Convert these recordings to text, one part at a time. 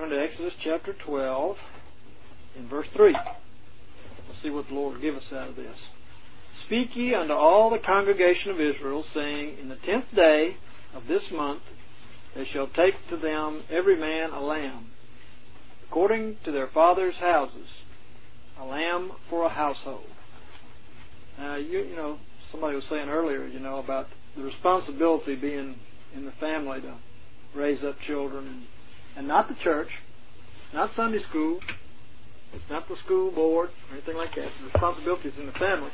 turn to Exodus chapter 12 in verse 3. Let's see what the Lord will give us out of this. Speak ye unto all the congregation of Israel, saying, In the 10th day of this month they shall take to them every man a lamb, according to their fathers' houses, a lamb for a household. Now, you know, somebody was saying earlier, about the responsibility being in the family to raise up children, and not the church. It's not Sunday school. It's not the school board or anything like that. The responsibility is in the family.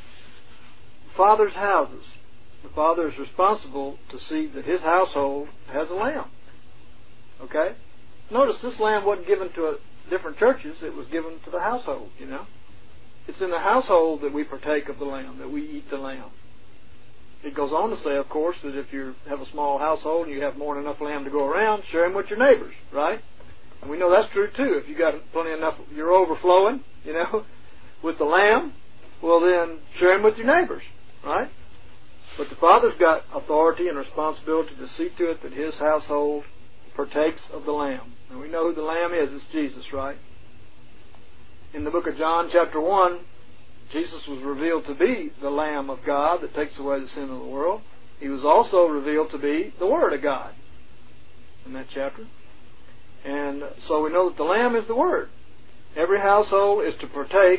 The father's houses. The father is responsible to see that his household has a lamb. Okay? Notice this lamb wasn't given to different churches. It was given to the household, It's in the household that we partake of the lamb, that we eat the lamb. It goes on to say, of course, that if you have a small household and you have more than enough lamb to go around, share them with your neighbors, right? And we know that's true too. If you got plenty enough, you're overflowing, with the lamb, well then share them with your neighbors, right? But the father's got authority and responsibility to see to it that his household partakes of the lamb. And we know who the lamb is. It's Jesus, right? In the book of John chapter 1, Jesus was revealed to be the Lamb of God that takes away the sin of the world. He was also revealed to be the Word of God in that chapter. And so we know that the Lamb is the Word. Every household is to partake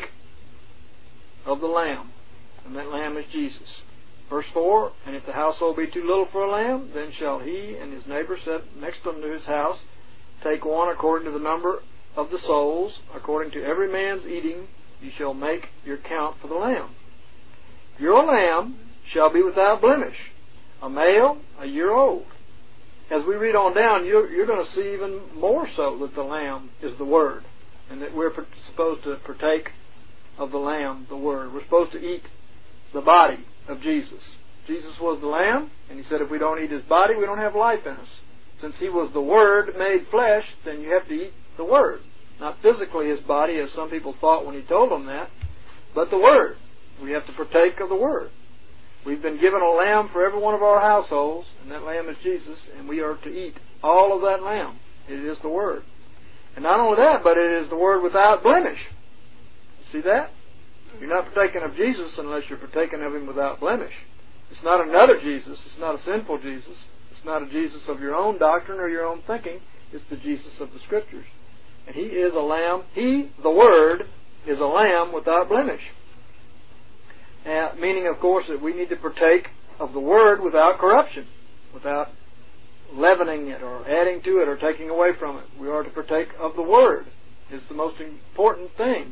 of the Lamb, and that Lamb is Jesus. Verse 4, And if the household be too little for a lamb, then shall he and his neighbor set next unto his house take one according to the number of the souls, according to every man's eating, you shall make your count for the lamb. Your lamb shall be without blemish, a male, a year old. As we read on down, you're going to see even more so that the lamb is the Word, and that we're supposed to partake of the lamb, the Word. We're supposed to eat the body of Jesus. Jesus was the lamb, and he said if we don't eat his body, we don't have life in us. Since he was the Word made flesh, then you have to eat the Word. Not physically his body, as some people thought when he told them that, but the Word. We have to partake of the Word. We've been given a lamb for every one of our households, and that lamb is Jesus, and we are to eat all of that lamb. It is the Word. And not only that, but it is the Word without blemish. See that? You're not partaking of Jesus unless you're partaking of him without blemish. It's not another Jesus. It's not a sinful Jesus. It's not a Jesus of your own doctrine or your own thinking. It's the Jesus of the Scriptures. And he is a lamb. He, the Word, is a lamb without blemish. Meaning, of course, that we need to partake of the Word without corruption, without leavening it or adding to it or taking away from it. We are to partake of the Word. It's the most important thing.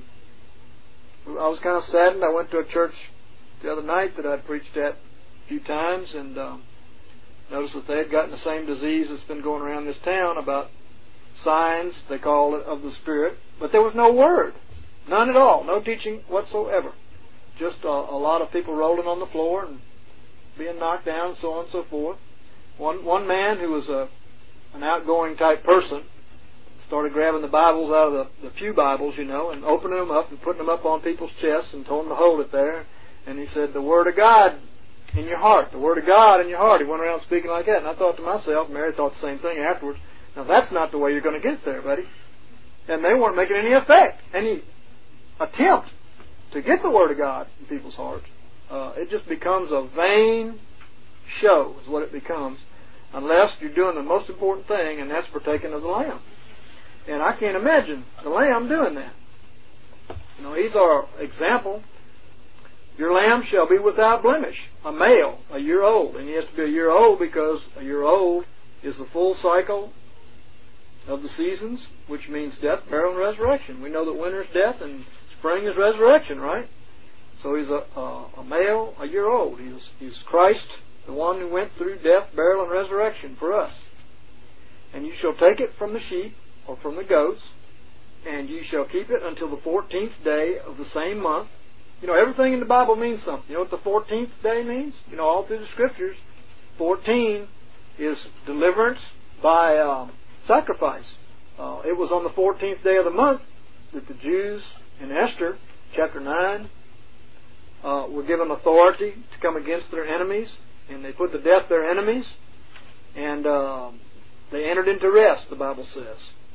I was kind of saddened. I went to a church the other night that I'd preached at a few times, and noticed that they had gotten the same disease that's been going around this town about signs, they call it, of the Spirit. But there was no Word. None at all. No teaching whatsoever. Just a lot of people rolling on the floor and being knocked down and so on and so forth. One man who was an outgoing type person started grabbing the Bibles out of the pew Bibles, and opening them up and putting them up on people's chests and told them to hold it there. And he said, the Word of God in your heart. The Word of God in your heart. He went around speaking like that. And I thought to myself, Mary thought the same thing afterwards, now that's not the way you're going to get there, buddy. And they weren't making any effect, any attempt to get the Word of God in people's hearts. It just becomes a vain show is what it becomes, unless you're doing the most important thing, and that's partaking of the Lamb. And I can't imagine the Lamb doing that. He's our example. Your lamb shall be without blemish, a male, a year old. And he has to be a year old because a year old is the full cycle of the seasons, which means death, burial, and resurrection. We know that winter is death and spring is resurrection, right? So he's a male, a year old. He's Christ, the one who went through death, burial, and resurrection for us. And you shall take it from the sheep or from the goats, and you shall keep it until the 14th day of the same month. Everything in the Bible means something. You know what the 14th day means? All through the Scriptures, 14 is deliverance by sacrifice. It was on the 14th day of the month that the Jews in Esther, chapter 9, were given authority to come against their enemies, and they put to death their enemies, and they entered into rest, the Bible says.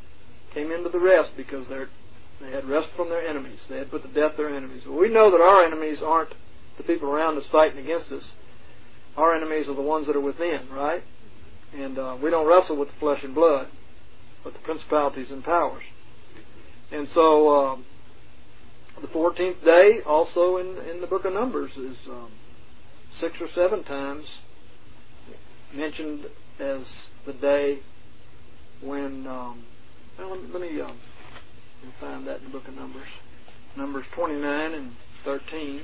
came into the rest because they had rest from their enemies. They had put to death their enemies. Well, we know that our enemies aren't the people around us fighting against us. Our enemies are the ones that are within, right? And we don't wrestle with the flesh and blood, but the principalities and powers. And so the 14th day, also in the book of Numbers, is 6 or 7 times mentioned as the day when... let me find that in the book of Numbers. Numbers 29 and 13.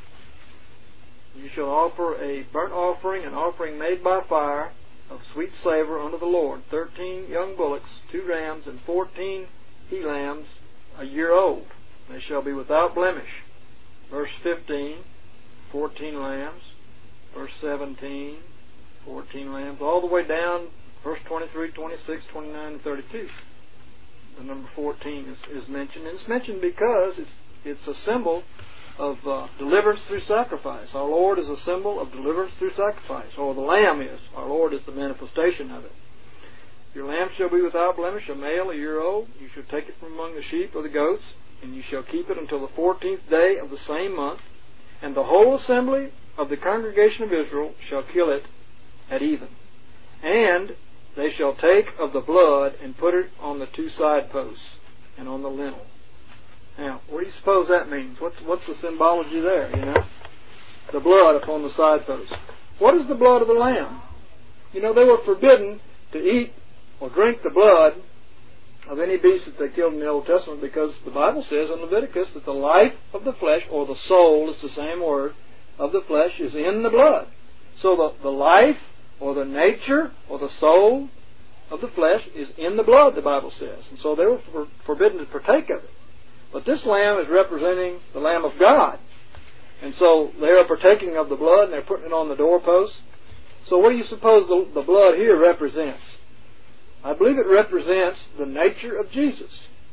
You shall offer a burnt offering, an offering made by fire, of sweet savor unto the Lord, 13 young bullocks, 2 rams, and 14 he-lambs, a year old. They shall be without blemish. Verse 15, 14 lambs. Verse 17, 14 lambs. All the way down, verse 23, 26, 29, and 32. The number 14 is mentioned. And it's mentioned because it's a symbol of deliverance through sacrifice. Our Lord is a symbol of deliverance through sacrifice. Or the Lamb is. Our Lord is the manifestation of it. Your lamb shall be without blemish, a male, a year old. You shall take it from among the sheep or the goats, and you shall keep it until the 14th day of the same month. And the whole assembly of the congregation of Israel shall kill it at even. And they shall take of the blood and put it on the 2 side posts and on the lintel. Now, what do you suppose that means? What's the symbology there, you know? The blood upon the side posts. What is the blood of the lamb? You know, they were forbidden to eat or drink the blood of any beast that they killed in the Old Testament, because the Bible says in Leviticus that the life of the flesh, or the soul, is the same word, of the flesh is in the blood. So the life or the nature or the soul of the flesh is in the blood, the Bible says. And so they were forbidden to partake of it. But this lamb is representing the Lamb of God. And so they are partaking of the blood and they're putting it on the doorpost. So what do you suppose the blood here represents? I believe it represents the nature of Jesus.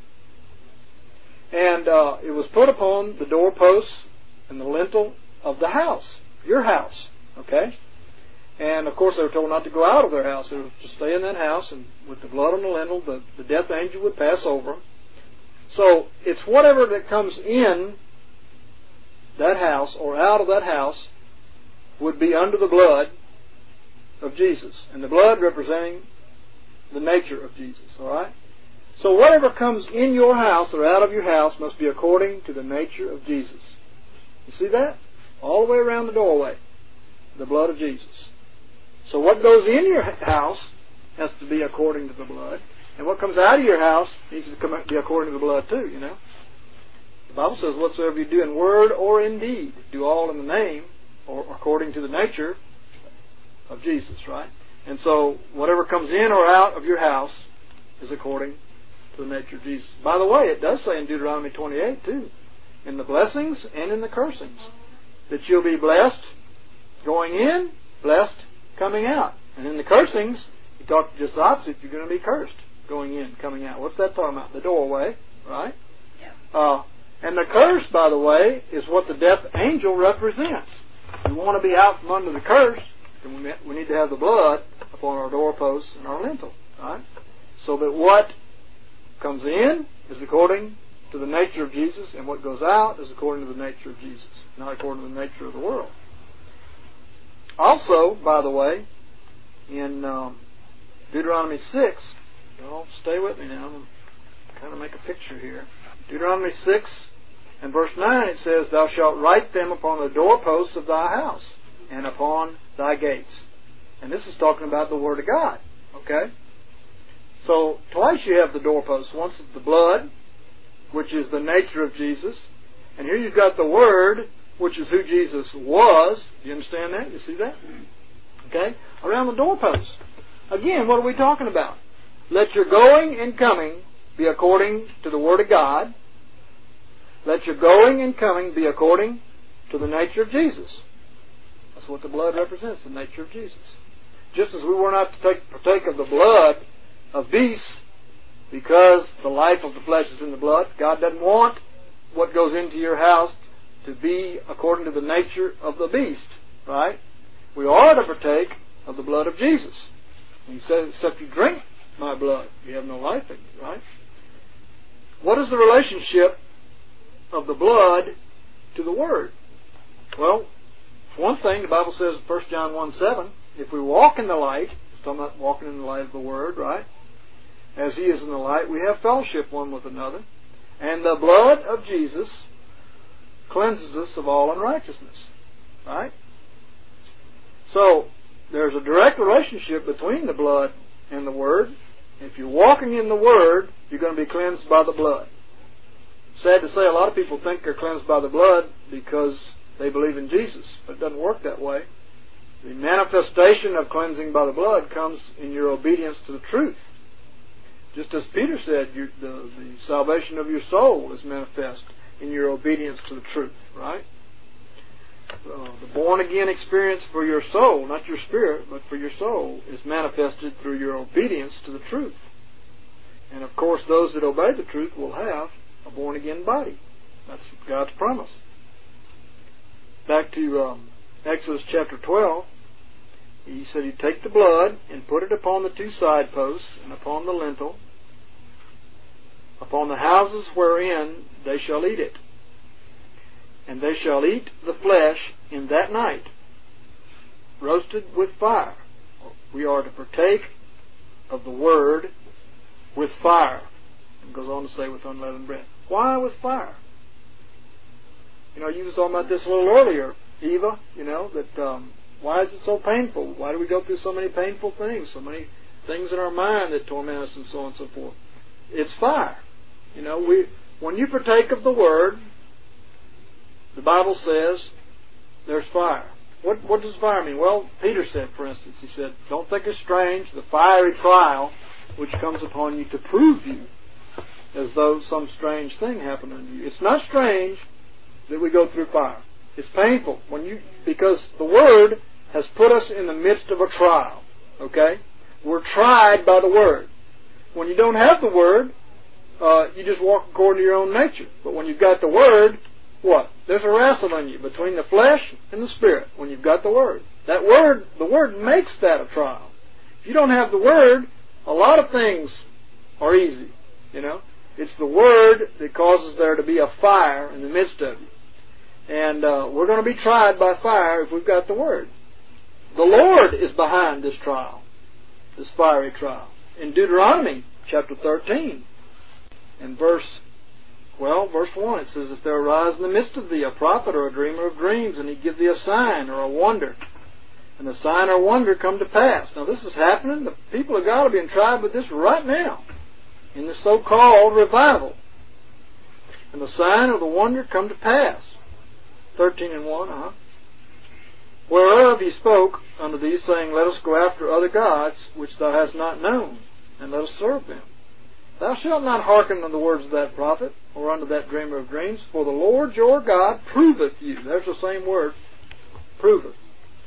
And it was put upon the doorposts and the lintel of the house, your house, okay? And of course they were told not to go out of their house. They were to stay in that house, and with the blood on the lintel, the death angel would pass over them. So it's whatever that comes in that house or out of that house would be under the blood of Jesus. And the blood representing the nature of Jesus, all right? So whatever comes in your house or out of your house must be according to the nature of Jesus. You see that? All the way around the doorway, the blood of Jesus. So what goes in your house has to be according to the blood. And what comes out of your house needs to be according to the blood too, you know. The Bible says, whatsoever you do in word or in deed, do all in the name or according to the nature of Jesus, right? And so whatever comes in or out of your house is according to the nature of Jesus. By the way, it does say in Deuteronomy 28 too, in the blessings and in the cursings, that you'll be blessed going in, blessed coming out. And in the cursings, he talked just the opposite. You're going to be cursed going in, coming out. What's that talking about? The doorway, right? Yeah. And the curse, by the way, is what the death angel represents. If we want to be out from under the curse, then we need to have the blood upon our doorposts and our lintel, right? So that what comes in is according to the nature of Jesus, and what goes out is according to the nature of Jesus, not according to the nature of the world. Also, by the way, in Deuteronomy 6, stay with me now, I'm going to kind of make a picture here. Deuteronomy 6 and verse 9, it says, Thou shalt write them upon the doorposts of thy house and upon thy gates. And this is talking about the Word of God, okay? So, twice you have the doorposts. Once it's the blood, which is the nature of Jesus. And here you've got the Word, which is who Jesus was. Do you understand that? You see that? Okay? Around the doorposts. Again, what are we talking about? Let your going and coming be according to the Word of God. Let your going and coming be according to the nature of Jesus. That's what the blood represents, the nature of Jesus. Just as we were not to partake of the blood of beasts, because the life of the flesh is in the blood, God doesn't want what goes into your house to be according to the nature of the beast, right? We are to partake of the blood of Jesus. He says, except you drink my blood, you have no life in you, right? what is the relationship of the blood to the Word? Well, for one thing, the Bible says in 1 John 1:7, if we walk in the light, it's talking about walking in the light of the Word, right? As He is in the light, we have fellowship one with another. And the blood of Jesus cleanses us of all unrighteousness. Right? So, there's a direct relationship between the blood and the Word. If you're walking in the Word, you're going to be cleansed by the blood. Sad to say, a lot of people think they're cleansed by the blood because they believe in Jesus, but it doesn't work that way. The manifestation of cleansing by the blood comes in your obedience to the truth. Just as Peter said, the salvation of your soul is manifest in your obedience to the truth, right? The born-again experience for your soul, not your spirit, but for your soul, is manifested through your obedience to the truth. And of course, those that obey the truth will have a born-again body. That's God's promise. Back to Exodus chapter 12, He said He'd take the blood and put it upon the two side posts and upon the lintel, upon the houses wherein they shall eat it. And they shall eat the flesh in that night, roasted with fire. We are to partake of the Word with fire. It goes on to say with unleavened bread. Why with fire? You was talking about this a little earlier, Eva, that why is it so painful? Why do we go through so many painful things? So many things in our mind that torment us and so on and so forth. It's fire. When you partake of the Word, the Bible says there's fire. What does fire mean? Well, Peter said, for instance, he said, don't think it's strange, the fiery trial which comes upon you to prove you, as though some strange thing happened unto you. It's not strange that we go through fire. It's painful because the Word has put us in the midst of a trial. Okay? We're tried by the Word. When you don't have the Word, you just walk according to your own nature. But when you've got the Word, what? There's a wrestle in you between the flesh and the Spirit when you've got the Word. The Word makes that a trial. If you don't have the Word, a lot of things are easy. It's the Word that causes there to be a fire in the midst of you. And we're going to be tried by fire if we've got the Word. The Lord is behind this trial, this fiery trial. In Deuteronomy chapter 13, in verse 1, it says, if there arise in the midst of thee a prophet or a dreamer of dreams, and he give thee a sign or a wonder, and the sign or wonder come to pass. Now this is happening. The people of God are being tried with this right now, in the so-called revival. And the sign or the wonder come to pass. 13:1, whereof he spoke unto thee, saying, let us go after other gods, which thou hast not known, and let us serve them. Thou shalt not hearken unto the words of that prophet, or unto that dreamer of dreams, for the Lord your God proveth you. There's the same word, proveth.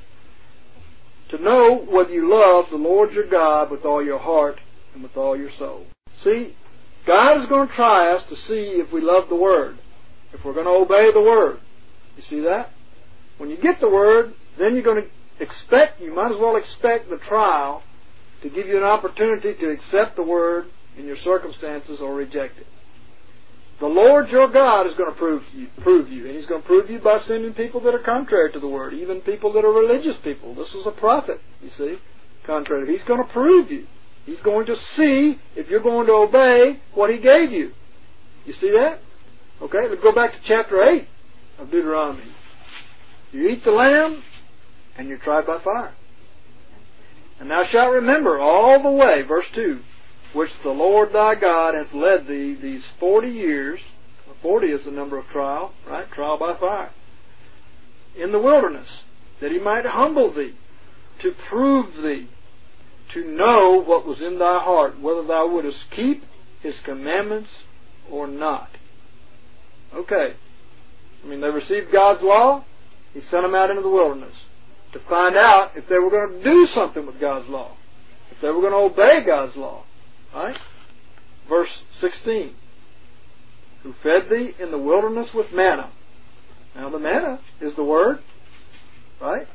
To know whether you love the Lord your God with all your heart and with all your soul. See, God is going to try us to see if we love the Word, if we're going to obey the Word. You see that? When you get the Word, then you're going to you might as well expect the trial to give you an opportunity to accept the Word in your circumstances or reject it. The Lord your God is going to prove you, and He's going to prove you by sending people that are contrary to the Word, even people that are religious people. This is a prophet, you see, contrary. He's going to prove you. He's going to see if you're going to obey what He gave you. You see that? Okay, let's go back to chapter 8 of Deuteronomy. You eat the lamb, and you're tried by fire. And thou shalt remember all the way, verse 2, which the Lord thy God hath led thee these 40 years. 40 is the number of trial, right? Trial by fire. In the wilderness, that He might humble thee, to prove thee, to know what was in thy heart, whether thou wouldest keep His commandments or not. Okay. They received God's law. He sent them out into the wilderness to find out if they were going to do something with God's law, if they were going to obey God's law. Right? Verse 16. Who fed thee in the wilderness with manna. Now the manna is the Word. Right?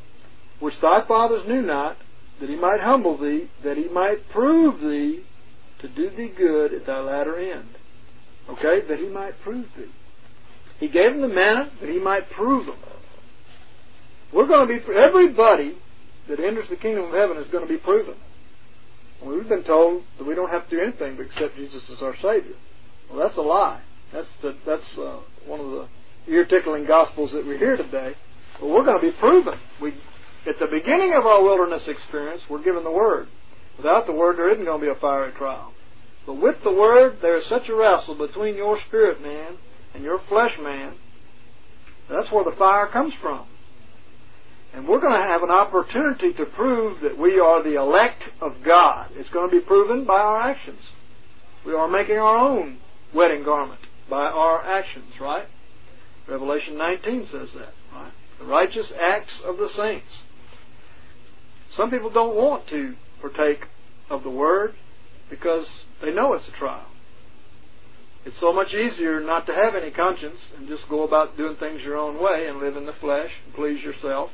Which thy fathers knew not, that He might humble thee, that He might prove thee, to do thee good at thy latter end. Okay? That he might prove thee. He gave them the manna that he might prove them. We're going to be, everybody that enters the kingdom of heaven is going to be proven. We've been told that we don't have to do anything but accept Jesus as our Savior. Well, that's a lie. That's one of the ear-tickling gospels that we hear today. But we're going to be proven. At the beginning of our wilderness experience, we're given the Word. Without the Word, there isn't going to be a fiery trial. But with the Word, there is such a wrestle between your spirit man and your flesh man. That's where the fire comes from. And we're going to have an opportunity to prove that we are the elect of God. It's going to be proven by our actions. We are making our own wedding garment by our actions, right? Revelation 19 says that, right? The righteous acts of the saints. Some people don't want to partake of the Word because they know it's a trial. It's so much easier not to have any conscience and just go about doing things your own way and live in the flesh and please yourself.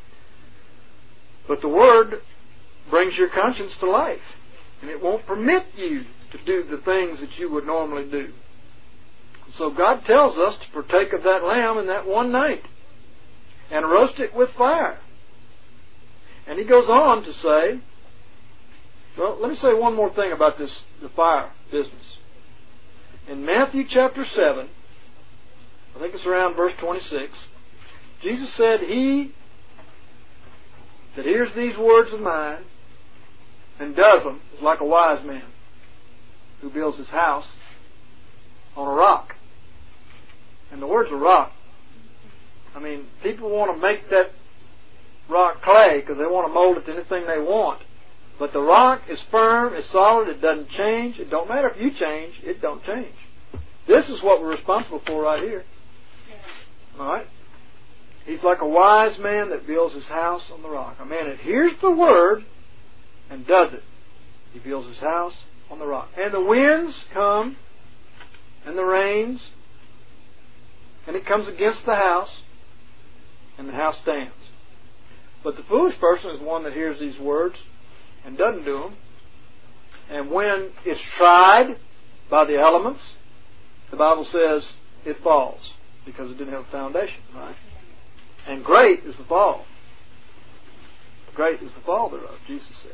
But the Word brings your conscience to life, and it won't permit you to do the things that you would normally do. So God tells us to partake of that lamb in that one night and roast it with fire. And He goes on to say, well, let me say one more thing about the fire business. In Matthew chapter 7, I think it's around verse 26, Jesus said, He that hears these words of mine and does them is like a wise man who builds his house on a rock. And the word's a rock. I mean, people want to make that rock clay because they want to mold it to anything they want. But the rock is firm, it's solid, it doesn't change. It don't matter if you change, it don't change. This is what we're responsible for right here. Alright? He's like a wise man that builds his house on the rock. A man that hears the word and does it. He builds his house on the rock. And the winds come and the rains, and it comes against the house, and the house stands. But the foolish person is one that hears these words and doesn't do them. And when it's tried by the elements, the Bible says it falls because it didn't have a foundation, right? And great is the fall. Great is the fall thereof, Jesus said.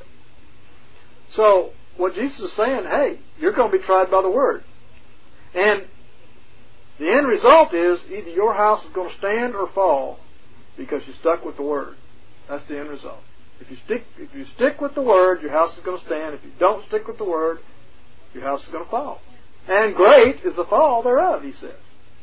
So, what Jesus is saying, hey, you're going to be tried by the Word. And the end result is either your house is going to stand or fall because you stuck with the Word. That's the end result. If you stick with the Word, your house is going to stand. If you don't stick with the Word, your house is going to fall. And great is the fall thereof, he said.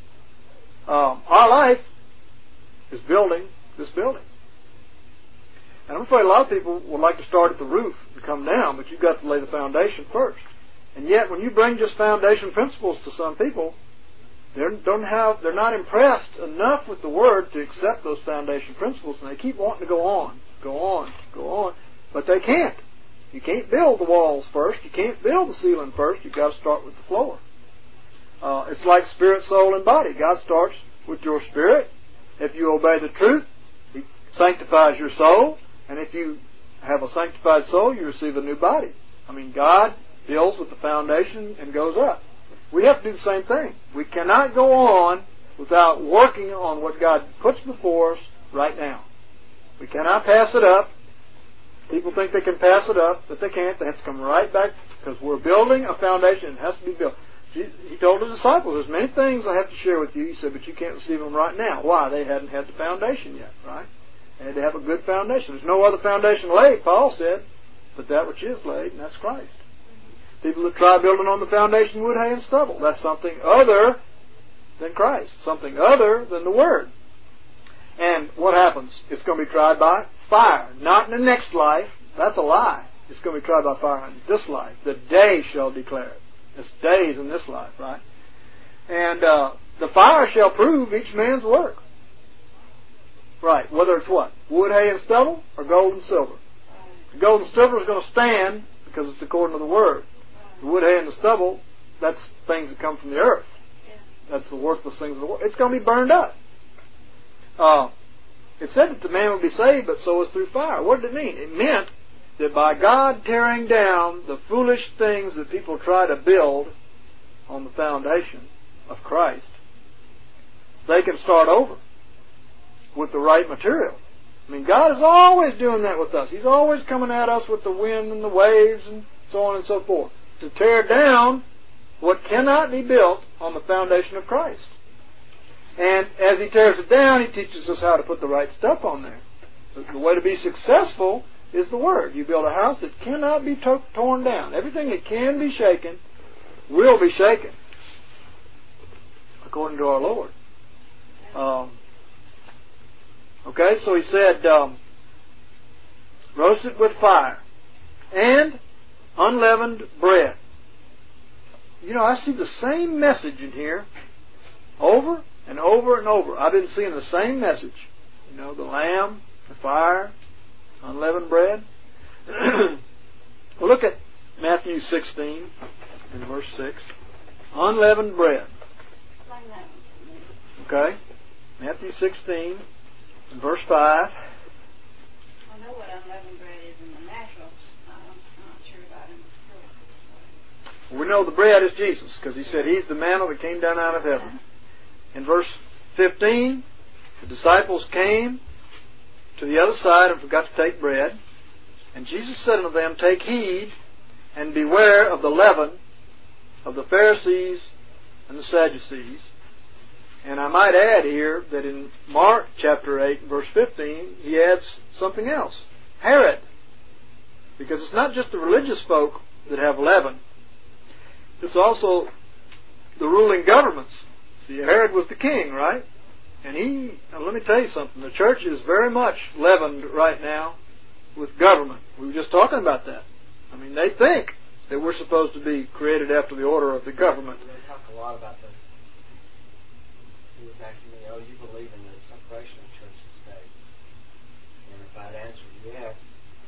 Our life is building this building. And I'm afraid a lot of people would like to start at the roof and come down, but you've got to lay the foundation first. And yet, when you bring just foundation principles to some people, they're not impressed enough with the Word to accept those foundation principles, and they keep wanting to go on. But they can't. You can't build the walls first. You can't build the ceiling first. You've got to start with the floor. It's like spirit, soul, and body. God starts with your spirit. If you obey the truth, He sanctifies your soul. And if you have a sanctified soul, you receive a new body. I mean, God builds with the foundation and goes up. We have to do the same thing. We cannot go on without working on what God puts before us right now. We cannot pass it up. People think they can pass it up, but they can't. They have to come right back because we're building a foundation. It has to be built. He told His disciples, there's many things I have to share with you. He said, but you can't receive them right now. Why? They hadn't had the foundation yet, right? They had to have a good foundation. There's no other foundation laid, Paul said, but that which is laid, and that's Christ. People that try building on the foundation wood, hay, and stubble. That's something other than Christ. Something other than the Word. And what happens? It's going to be tried by fire. Not in the next life. That's a lie. It's going to be tried by fire in this life. The day shall declare it. It's days in this life, right? And the fire shall prove each man's work. Right. Whether it's what? Wood, hay, and stubble, or gold and silver. The gold and silver is going to stand because it's according to the Word. The wood, hay, and the stubble, that's things that come from the earth. That's the worthless things of the world. It's going to be burned up. It said that the man would be saved, but so is through fire. What did it mean? It meant that by God tearing down the foolish things that people try to build on the foundation of Christ, they can start over with the right material. I mean, God is always doing that with us. He's always coming at us with the wind and the waves and so on and so forth, to tear down what cannot be built on the foundation of Christ. And as He tears it down, He teaches us how to put the right stuff on there. The way to be successful is the Word. You build a house that cannot be torn down. Everything that can be shaken will be shaken, according to our Lord. Okay, so He said, roast it with fire and unleavened bread. You know, I see the same message in here over and over and over. I've been seeing the same message. You know, the lamb, the fire, unleavened bread. Well, look at Matthew 16 and verse 6. Unleavened bread. Okay. Matthew 16 and verse 5. I know what unleavened bread is in the natural. I'm not sure about it in the spiritual. We know the bread is Jesus, because He said He's the manna that came down out of heaven. In verse 15, the disciples came to the other side and forgot to take bread. And Jesus said unto them, take heed and beware of the leaven of the Pharisees and the Sadducees. And I might add here that in Mark chapter 8, verse 15, He adds something else. Herod. Because it's not just the religious folk that have leaven. It's also the ruling governments. See, Herod was the king, right? And let me tell you something, the church is very much leavened right now with government. We were just talking about that. I mean, they think that we're supposed to be created after the order of the government. They talk a lot about the... He was asking me, you believe in the separation of church and state? And if I'd answered yes,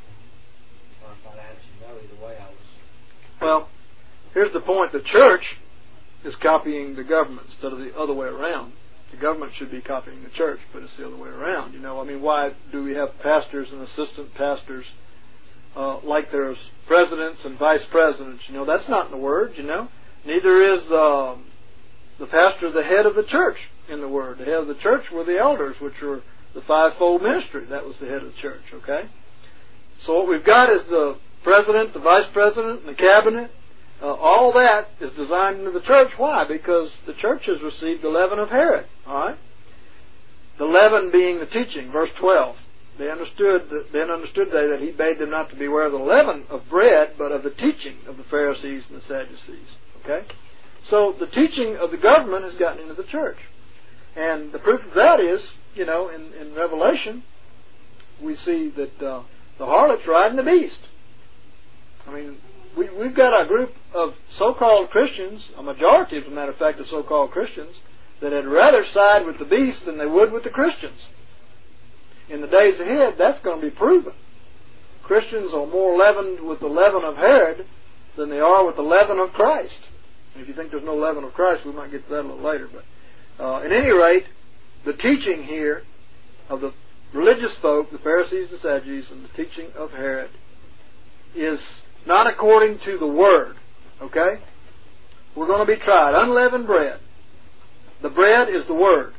or if I'd answered no, either way I was... Well, here's the point. The church is copying the government instead of the other way around. The government should be copying the church, but it's the other way around. You know, I mean, why do we have pastors and assistant pastors like there's presidents and vice presidents? You know, that's not in the Word, you know. Neither is the pastor the head of the church in the Word. The head of the church were the elders, which were the fivefold ministry. That was the head of the church, okay? So what we've got is the president, the vice president, and the cabinet. All that is designed into the church. Why? Because the church has received the leaven of Herod. All right. The leaven being the teaching. Verse 12. Then understood they that He bade them not to beware of the leaven of bread, but of the teaching of the Pharisees and the Sadducees. Okay. So the teaching of the government has gotten into the church, and the proof of that is, you know, in Revelation, we see that the harlot's riding the beast. I mean, we've got a group of so-called Christians, a majority, as a matter of fact, of so-called Christians, that had rather side with the beast than they would with the Christians. In the days ahead, that's going to be proven. Christians are more leavened with the leaven of Herod than they are with the leaven of Christ. And if you think there's no leaven of Christ, we might get to that a little later. But at any rate, the teaching here of the religious folk, the Pharisees, the Sadducees, and the teaching of Herod is not according to the Word. Okay? We're going to be tried. Unleavened bread. The bread is the Word.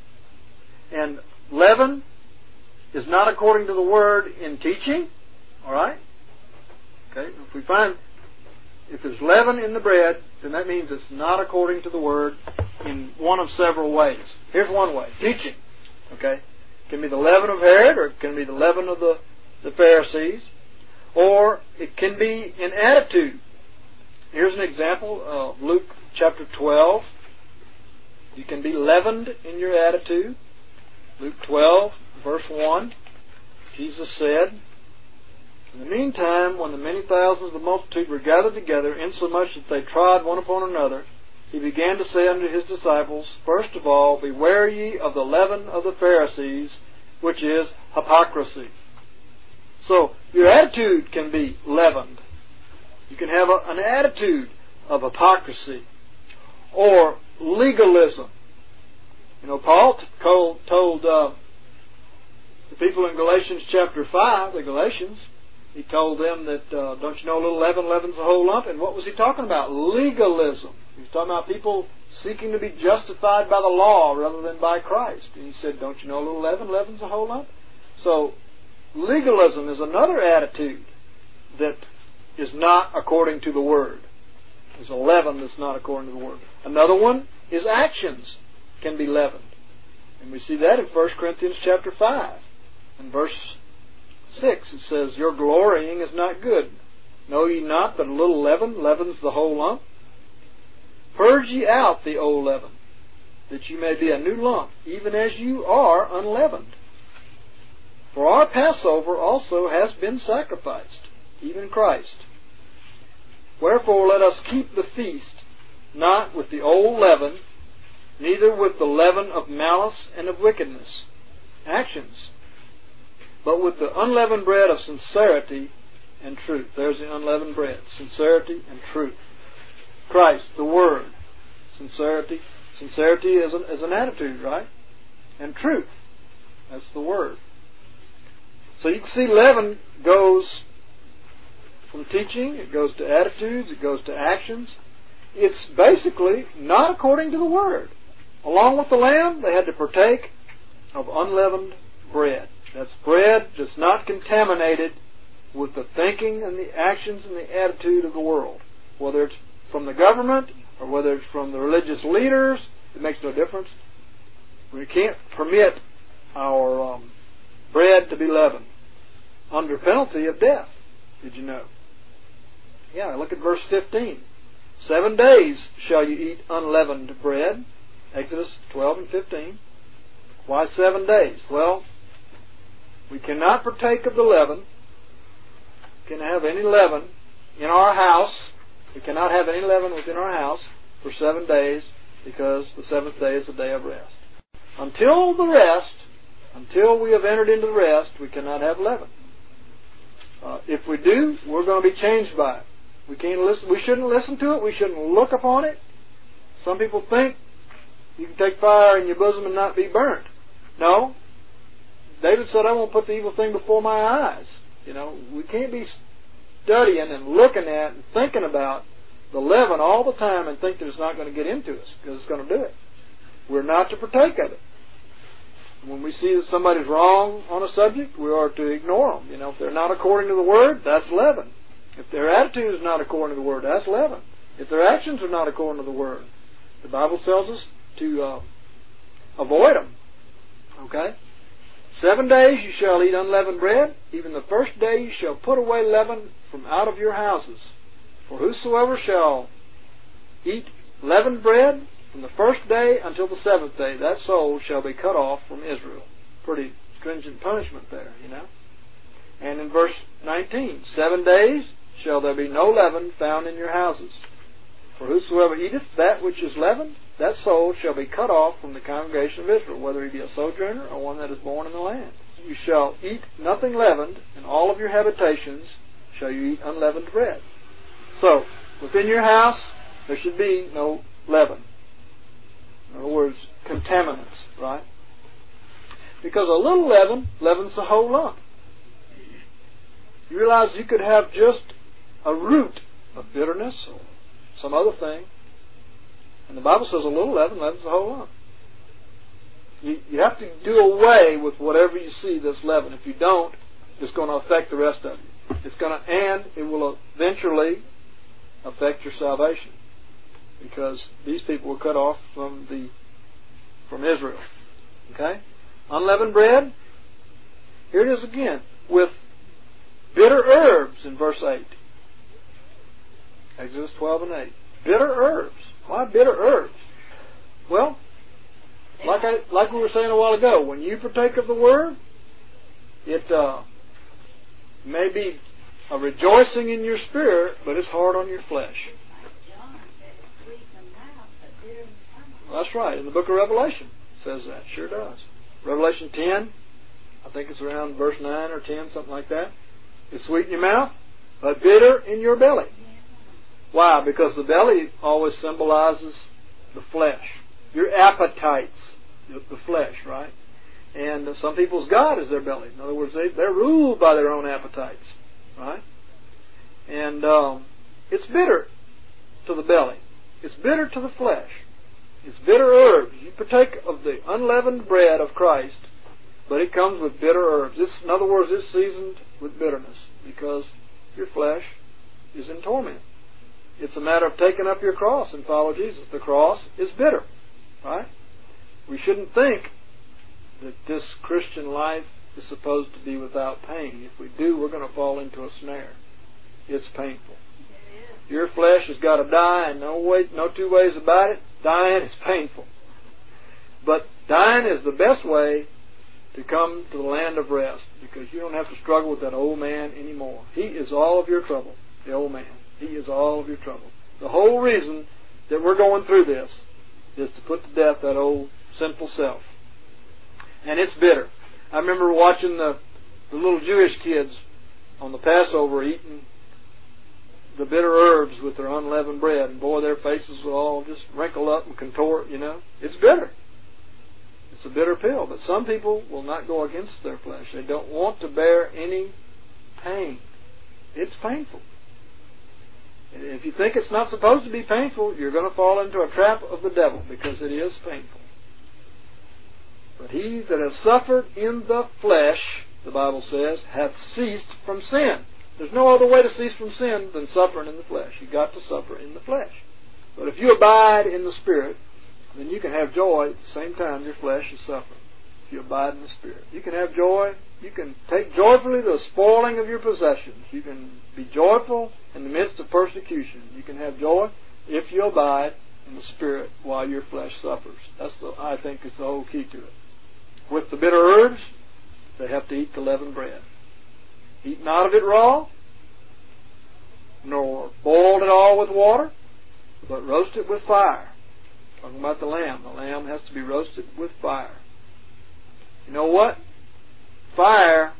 And leaven is not according to the Word in teaching. Alright? Okay? If there's leaven in the bread, then that means it's not according to the Word in one of several ways. Here's one way. Teaching. Okay? It can be the leaven of Herod, or it can be the leaven of the Pharisees. Or it can be in attitude. Here's an example of Luke chapter 12. You can be leavened in your attitude. Luke 12, verse 1. Jesus said, in the meantime, when the many thousands of the multitude were gathered together, insomuch that they trod one upon another, He began to say unto His disciples, first of all, beware ye of the leaven of the Pharisees, which is hypocrisy. So, your attitude can be leavened. You can have an attitude of hypocrisy or legalism. You know, Paul told the people in Galatians chapter 5, the Galatians, He told them that, don't you know a little leaven leavens the whole lump? And what was he talking about? Legalism. He was talking about people seeking to be justified by the law rather than by Christ. And he said, don't you know a little leaven leavens the whole lump? So, legalism is another attitude that is not according to the Word. It's a leaven that's not according to the Word. Another one is actions can be leavened. And we see that in 1 Corinthians chapter 5. In verse 6 it says, your glorying is not good. Know ye not that a little leaven leavens the whole lump? Purge ye out the old leaven, that ye may be a new lump, even as you are unleavened. For our Passover also has been sacrificed, even Christ. Wherefore let us keep the feast, not with the old leaven, neither with the leaven of malice and of wickedness, actions, but with the unleavened bread of sincerity and truth. There's the unleavened bread, sincerity and truth. Christ, the Word, sincerity. Sincerity is an attitude, right? And truth, that's the Word. So you can see leaven goes from teaching, it goes to attitudes, it goes to actions. It's basically not according to the Word. Along with the lamb, they had to partake of unleavened bread. That's bread that's not contaminated with the thinking and the actions and the attitude of the world. Whether it's from the government or whether it's from the religious leaders, it makes no difference. We can't permit our bread to be leavened under penalty of death. Did you know? Yeah, look at verse 15. 7 days shall you eat unleavened bread. Exodus 12 and 15. Why 7 days? Well, we cannot partake of the leaven. We can have any leaven in our house. We cannot have any leaven within our house for 7 days because the seventh day is the day of rest. Until we have entered into the rest, we cannot have leaven. If we do, we're going to be changed by it. We can't listen. We shouldn't listen to it. We shouldn't look upon it. Some people think you can take fire in your bosom and not be burnt. No. David said, I won't put the evil thing before my eyes. You know, we can't be studying and looking at and thinking about the leaven all the time and think that it's not going to get into us, because it's going to do it. We're not to partake of it. When we see that somebody's wrong on a subject, we are to ignore them. You know, if they're not according to the Word, that's leaven. If their attitude is not according to the Word, that's leaven. If their actions are not according to the Word, the Bible tells us to avoid them. Okay? 7 days you shall eat unleavened bread. Even the first day you shall put away leaven from out of your houses. For whosoever shall eat leavened bread from the first day until the seventh day, that soul shall be cut off from Israel. Pretty stringent punishment there, you know. And in verse 19, 7 days shall there be no leaven found in your houses. For whosoever eateth that which is leavened, that soul shall be cut off from the congregation of Israel, whether he be a sojourner or one that is born in the land. You shall eat nothing leavened, in all of your habitations shall you eat unleavened bread. So, within your house, there should be no leaven. In other words, contaminants, right? Because a little leaven leavens the whole lump. You realize you could have just a root of bitterness or some other thing, and the Bible says a little leaven leavens the whole lump. You have to do away with whatever you see that's leaven. If you don't, it's going to affect the rest of you. And it will eventually affect your salvation, because these people were cut off from Israel. Okay? Unleavened bread. Here it is again, with bitter herbs in verse 8. Exodus 12 and 8. Bitter herbs. Why bitter herbs? Well, like we were saying a while ago, when you partake of the Word, it may be a rejoicing in your spirit, but it's hard on your flesh. Well, that's right. In the book of Revelation it says that. Sure does. Revelation 10, I think it's around verse 9 or 10, something like that. It's sweet in your mouth, but bitter in your belly. Why? Because the belly always symbolizes the flesh. Your appetites, the flesh, right? And some people's God is their belly. In other words, they're ruled by their own appetites. Right? And it's bitter to the belly. It's bitter to the flesh. It's bitter herbs. You partake of the unleavened bread of Christ, but it comes with bitter herbs. In other words, it's seasoned with bitterness because your flesh is in torment. It's a matter of taking up your cross and follow Jesus. The cross is bitter. Right? We shouldn't think that this Christian life is supposed to be without pain. If we do, we're going to fall into a snare. It's painful. Your flesh has got to die, and no two ways about it. Dying is painful. But dying is the best way to come to the land of rest, because you don't have to struggle with that old man anymore. He is all of your trouble, the old man. He is all of your trouble. The whole reason that we're going through this is to put to death that old sinful self. And it's bitter. I remember watching the little Jewish kids on the Passover eating the bitter herbs with their unleavened bread, and boy, their faces were all just wrinkled up and contort, you know. It's bitter. It's a bitter pill. But some people will not go against their flesh. They don't want to bear any pain. It's painful. And if you think it's not supposed to be painful, you're going to fall into a trap of the devil, because it is painful. But he that has suffered in the flesh, the Bible says, hath ceased from sin. There's no other way to cease from sin than suffering in the flesh. You've got to suffer in the flesh. But if you abide in the Spirit, then you can have joy at the same time your flesh is suffering. If you abide in the Spirit, you can have joy. You can take joyfully the spoiling of your possessions. You can be joyful in the midst of persecution. You can have joy if you abide in the Spirit while your flesh suffers. I think is the whole key to it. With the bitter herbs, they have to eat the leavened bread. Eat not of it raw, nor boiled at all with water, but roast it with fire. Talking about the lamb. The lamb has to be roasted with fire. You know what? Fire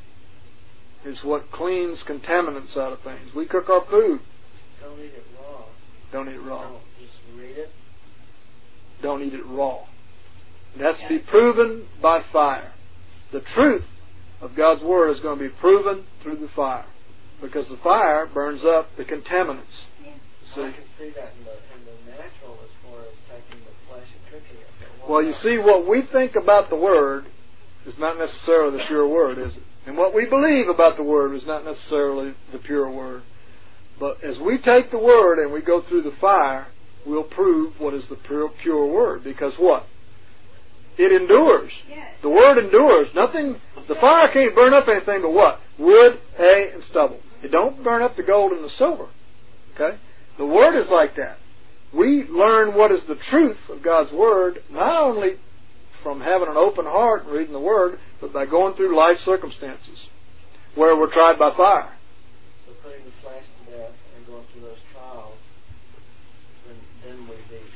is what cleans contaminants out of things. We cook our food. Don't eat it raw. Don't eat it raw. Don't just read it. Don't eat it raw. It has to be proven by fire. The truth of God's Word is going to be proven through the fire, because the fire burns up the contaminants. See? I can see that in the natural as far as taking the flesh and cooking it. Well, you see, what we think about the Word is not necessarily the pure Word, is it? And what we believe about the Word is not necessarily the pure Word. But as we take the Word and we go through the fire, we'll prove what is the pure Word. Because what? It endures. Yes. The Word endures. Nothing. The fire can't burn up anything but what? Wood, hay, and stubble. It don't burn up the gold and the silver. Okay? The Word is like that. We learn what is the truth of God's Word not only from having an open heart and reading the Word, but by going through life circumstances where we're tried by fire. So putting the flesh to death and going through those trials, then we've eaten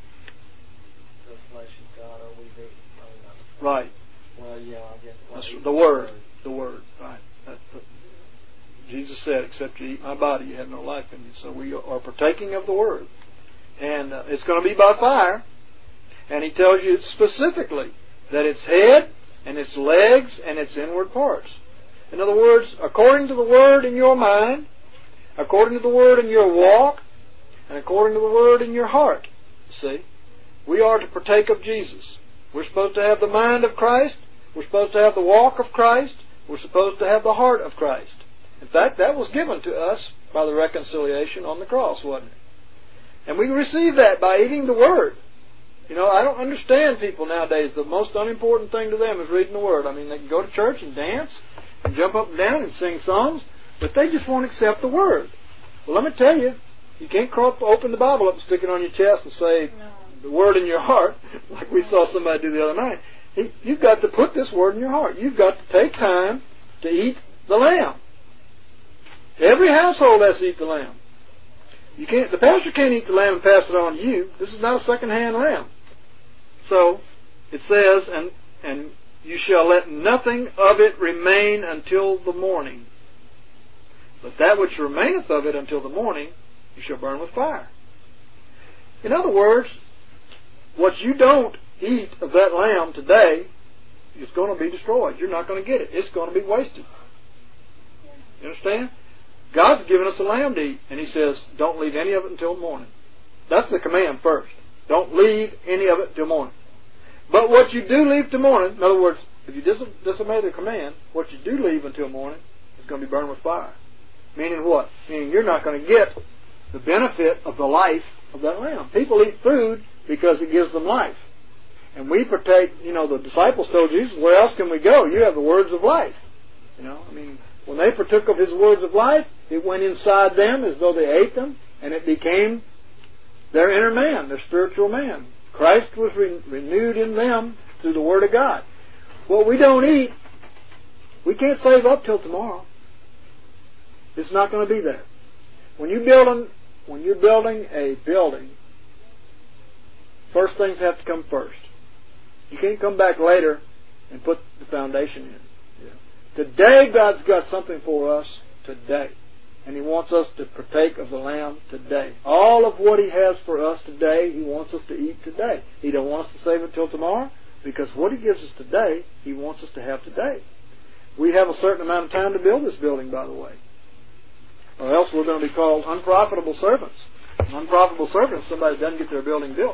the flesh of God, or we've eaten. Right. Well, yeah, I guess. That's the Word. The Word. Right. Jesus said, except you eat my body, you have no life in you. So we are partaking of the Word. And it's going to be by fire. And he tells you specifically that its head and its legs and its inward parts. In other words, according to the Word in your mind, according to the Word in your walk, and according to the Word in your heart. See? We are to partake of Jesus. We're supposed to have the mind of Christ. We're supposed to have the walk of Christ. We're supposed to have the heart of Christ. In fact, that was given to us by the reconciliation on the cross, wasn't it? And we receive that by eating the Word. You know, I don't understand people nowadays. The most unimportant thing to them is reading the Word. I mean, they can go to church and dance and jump up and down and sing songs, but they just won't accept the Word. Well, let me tell you, you can't open the Bible up and stick it on your chest and say the Word in your heart, like we saw somebody do the other night. You've got to put this Word in your heart. You've got to take time to eat the lamb. Every household has to eat the lamb. You can't. The pastor can't eat the lamb and pass it on to you. This is not a second-hand lamb. So it says, and you shall let nothing of it remain until the morning. But that which remaineth of it until the morning, you shall burn with fire. In other words, what you don't eat of that lamb today is going to be destroyed. You're not going to get it. It's going to be wasted. You understand? God's given us a lamb to eat, and He says, don't leave any of it until morning. That's the command first. Don't leave any of it till morning. But what you do leave till morning, in other words, if you disobey the command, what you do leave until morning is going to be burned with fire. Meaning what? Meaning you're not going to get the benefit of the life of that lamb. People eat food because it gives them life. And we partake, the disciples told Jesus, where else can we go? You have the words of life. When they partook of His words of life, it went inside them as though they ate them, and it became their inner man, their spiritual man. Christ was renewed in them through the Word of God. What we don't eat, we can't save up till tomorrow. It's not going to be there. When you're building a building, first things have to come first. You can't come back later and put the foundation in. Today, God's got something for us today. And He wants us to partake of the Lamb today. All of what He has for us today, He wants us to eat today. He don't want us to save it till tomorrow, because what He gives us today, He wants us to have today. We have a certain amount of time to build this building, by the way. Or else we're going to be called unprofitable servants. An unprofitable servant is somebody that doesn't get their building built.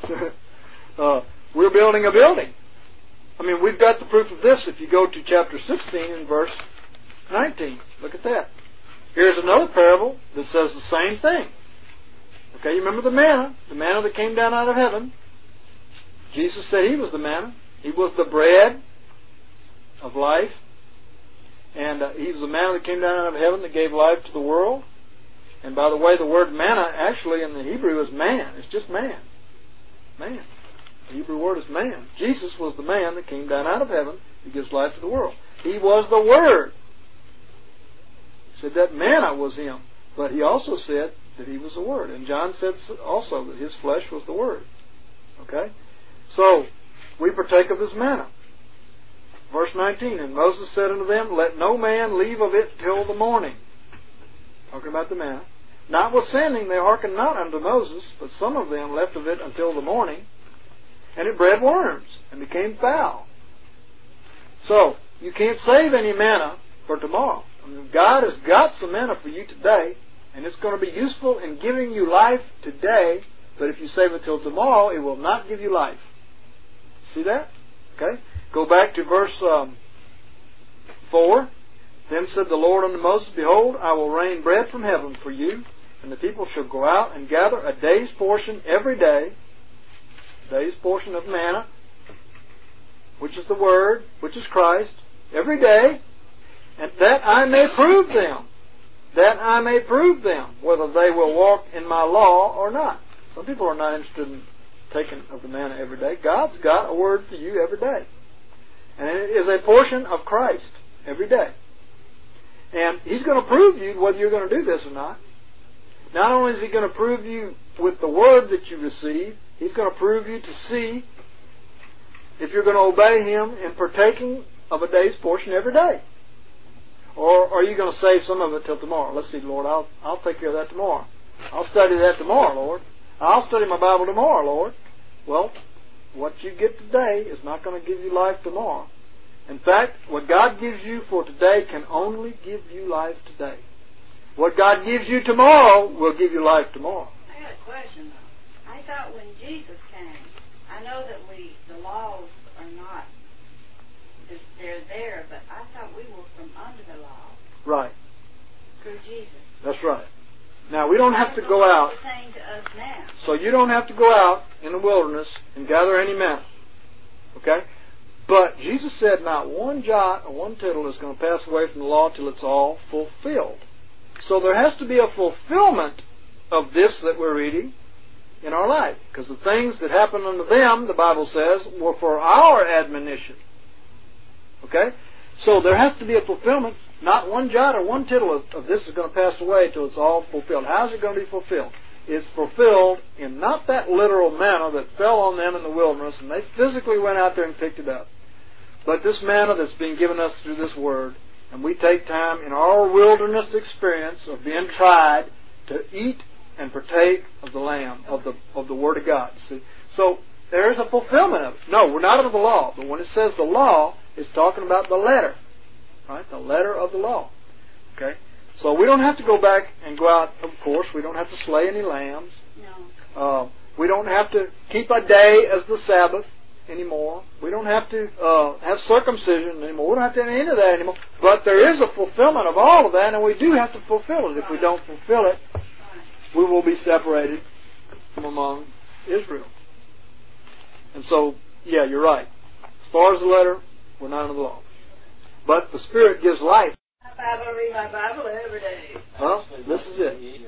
We're building a building. We've got the proof of this if you go to chapter 16 and verse 19. Look at that. Here's another parable that says the same thing. Okay, you remember the manna that came down out of heaven. Jesus said He was the manna. He was the bread of life. And He was the manna that came down out of heaven that gave life to the world. And by the way, the word manna actually in the Hebrew is man. It's just man. Man. The Hebrew word is man. Jesus was the man that came down out of heaven that gives life to the world. He was the Word. He said that manna was Him. But He also said that He was the Word. And John said also that His flesh was the Word. Okay? So, we partake of His manna. Verse 19, and Moses said unto them, let no man leave of it till the morning. Talking about the manna. Notwithstanding, they hearkened not unto Moses, but some of them left of it until the morning. And it bred worms and became foul. So, you can't save any manna for tomorrow. God has got some manna for you today, and it's going to be useful in giving you life today, but if you save it till tomorrow, it will not give you life. See that? Okay? Go back to verse 4. Then said the Lord unto Moses, behold, I will rain bread from heaven for you, and the people shall go out and gather a day's portion every day, day's portion of manna, which is the Word, which is Christ, every day, and that I may prove them, whether they will walk in my law or not. Some people are not interested in taking of the manna every day. God's got a word for you every day. And it is a portion of Christ every day. And He's going to prove you whether you're going to do this or not. Not only is He going to prove you with the Word that you receive, He's going to prove you to see if you're going to obey Him in partaking of a day's portion every day. Or are you going to save some of it till tomorrow? Let's see, Lord, I'll take care of that tomorrow. I'll study that tomorrow, Lord. I'll study my Bible tomorrow, Lord. Well, what you get today is not going to give you life tomorrow. In fact, what God gives you for today can only give you life today. What God gives you tomorrow will give you life tomorrow. I got a question, though. I thought when Jesus came, I know that the laws are not, they're there, but I thought we were from under the law. Right. Through Jesus. That's right. Now, we don't have to go out. To us now. So you don't have to go out in the wilderness and gather any manna. Okay? But Jesus said not one jot or one tittle is going to pass away from the law till it's all fulfilled. So there has to be a fulfillment of this that we're reading in our life. Because the things that happened unto them, the Bible says, were for our admonition. Okay? So there has to be a fulfillment. Not one jot or one tittle of this is going to pass away till it's all fulfilled. How is it going to be fulfilled? It's fulfilled in not that literal manna that fell on them in the wilderness and they physically went out there and picked it up. But this manna that's being given us through this Word, and we take time in our wilderness experience of being tried to eat and partake of the Lamb, of the Word of God. See? So there is a fulfillment of it. No, we're not under the law. But when it says the law, it's talking about the letter. Right? The letter of the law. Okay? So we don't have to go back and go out, of course. We don't have to slay any lambs. No. We don't have to keep a day as the Sabbath anymore. We don't have to have circumcision anymore. We don't have to have any of that anymore. But there is a fulfillment of all of that, and we do have to fulfill it. If we don't fulfill it, we will be separated from among Israel. And so, yeah, you're right. As far as the letter, we're not under the law. But the Spirit gives life. I read my Bible every day. Well, this is it.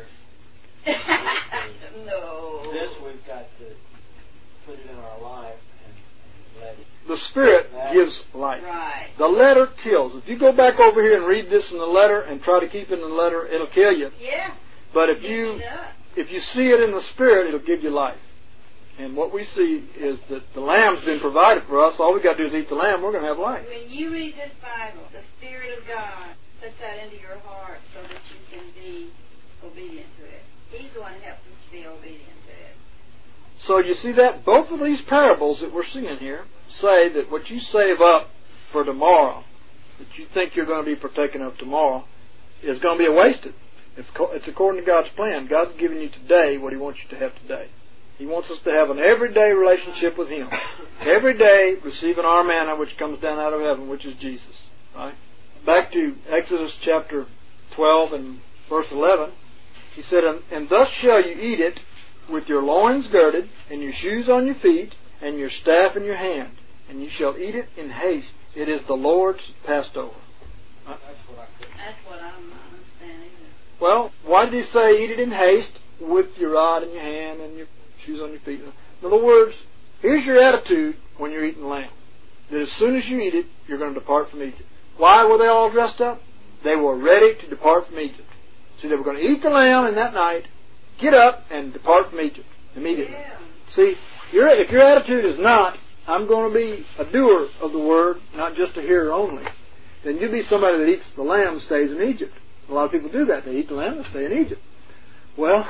No. This we've got to put it in our life and let it. The Spirit gives life. Right. The letter kills. If you go back over here and read this in the letter and try to keep it in the letter, it'll kill you. Yeah. But if you see it in the Spirit, it'll give you life. And what we see is that the lamb's been provided for us. All we got to do is eat the lamb. We're going to have life. When you read this Bible, the Spirit of God puts that into your heart so that you can be obedient to it. He's the one who helps us to be obedient to it. So you see that both of these parables that we're seeing here say that what you save up for tomorrow, that you think you're going to be partaking of tomorrow, is going to be wasted. It's according to God's plan. God's giving you today what He wants you to have today. He wants us to have an everyday relationship with Him. Every day receiving our manna which comes down out of heaven, which is Jesus. Right? Back to Exodus chapter 12 and verse 11. He said, And thus shall you eat it with your loins girded, and your shoes on your feet, and your staff in your hand. And you shall eat it in haste. It is the Lord's Passover. That's what I'm not understanding. Well, why did He say eat it in haste with your rod in your hand and your shoes on your feet? In other words, here's your attitude when you're eating lamb. That as soon as you eat it, you're going to depart from Egypt. Why were they all dressed up? They were ready to depart from Egypt. See, they were going to eat the lamb in that night, get up, and depart from Egypt immediately. Yeah. See, if your attitude is not, I'm going to be a doer of the word, not just a hearer only, then you'll be somebody that eats the lamb and stays in Egypt. A lot of people do that. They eat the lamb and stay in Egypt. Well,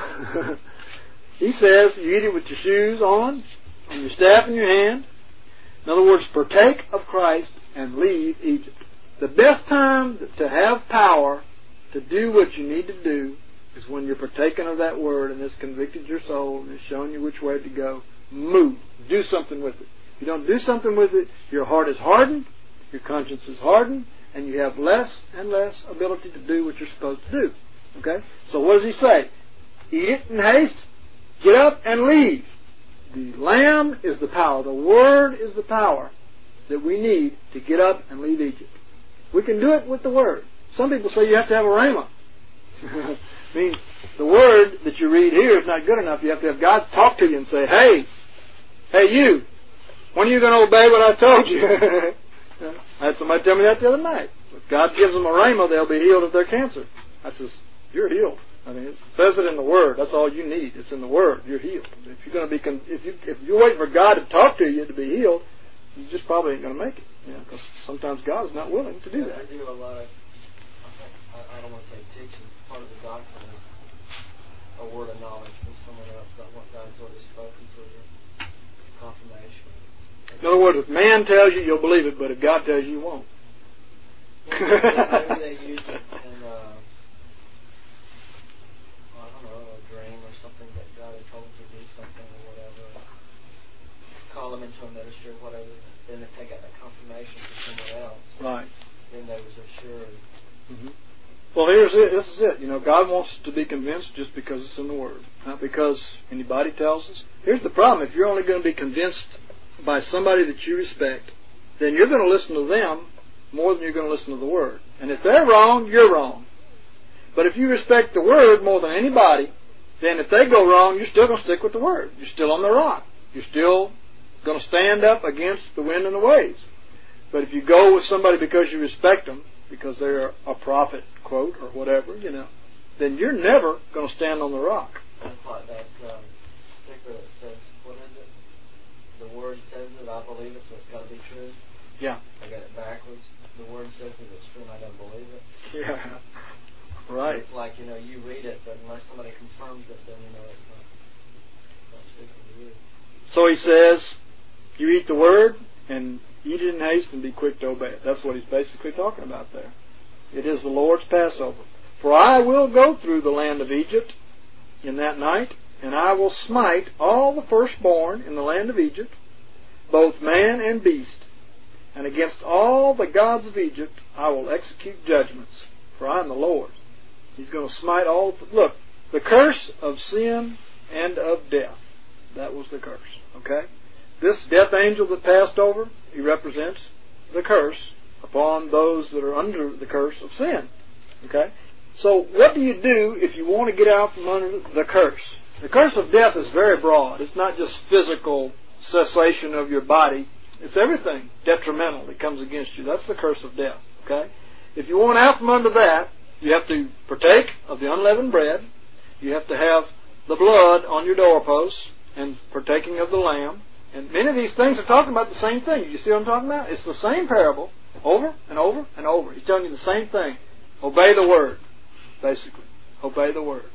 He says you eat it with your shoes on and your staff in your hand. In other words, partake of Christ and leave Egypt. The best time to have power to do what you need to do is when you're partaking of that word and it's convicted your soul and it's showing you which way to go. Move. Do something with it. If you don't do something with it, your heart is hardened, your conscience is hardened, and you have less and less ability to do what you're supposed to do. Okay? So what does He say? Eat it in haste, get up and leave. The lamb is the power. The word is the power that we need to get up and leave Egypt. We can do it with the word. Some people say you have to have a rhema. Means the word that you read here is not good enough. You have to have God talk to you and say, hey you, when are you going to obey what I told you? I had somebody tell me that the other night. If God gives them a rhema, they'll be healed of their cancer. I says, you're healed. I mean, it says it in the Word. That's all you need. It's in the Word. You're healed. If you're going to be, if you're waiting for God to talk to you to be healed, you just probably ain't going to make it. Because sometimes God is not willing to do that. They do a lot of, I don't want to say teaching. Part of the doctrine is a word of knowledge from someone else about what God's already spoken to you. Confirmation. In other words, if man tells you, you'll believe it, but if God tells you, you won't. Maybe they use it in a dream or something that God had told them to do something or whatever. Call them into a ministry or whatever. Then if they got that confirmation from someone else, right, then they was assured. Mm-hmm. Well, here's it. This is it. God wants us to be convinced just because it's in the Word, not because anybody tells us. Here's the problem. If you're only going to be convinced by somebody that you respect, then you're going to listen to them more than you're going to listen to the Word. And if they're wrong, you're wrong. But if you respect the Word more than anybody, then if they go wrong, you're still going to stick with the Word. You're still on the rock. You're still going to stand up against the wind and the waves. But if you go with somebody because you respect them, because they're a prophet, quote, or whatever, then you're never going to stand on the rock. It's like that sticker that says, what is it? The Word says it, I believe it, so it's got to be true. Yeah. I got it backwards. The Word says it, it's true, and I don't believe it. Yeah. Right. It's like, you read it, but unless somebody confirms it, then it's not speaking to you. So he says, you eat the Word and eat it in haste and be quick to obey it. That's what he's basically talking about there. It is the Lord's Passover. For I will go through the land of Egypt in that night, and I will smite all the firstborn in the land of Egypt, both man and beast. And against all the gods of Egypt I will execute judgments, for I am the Lord. He's going to smite all. Look, the curse of sin and of death. That was the curse. Okay? This death angel that passed over, he represents the curse upon those that are under the curse of sin. Okay? So what do you do if you want to get out from under the curse? The curse of death is very broad. It's not just physical cessation of your body. It's everything detrimental that comes against you. That's the curse of death. Okay? If you want out from under that, you have to partake of the unleavened bread. You have to have the blood on your doorposts and partaking of the lamb. And many of these things are talking about the same thing. You see what I'm talking about? It's the same parable over and over and over. He's telling you the same thing. Obey the word, basically. Obey the word.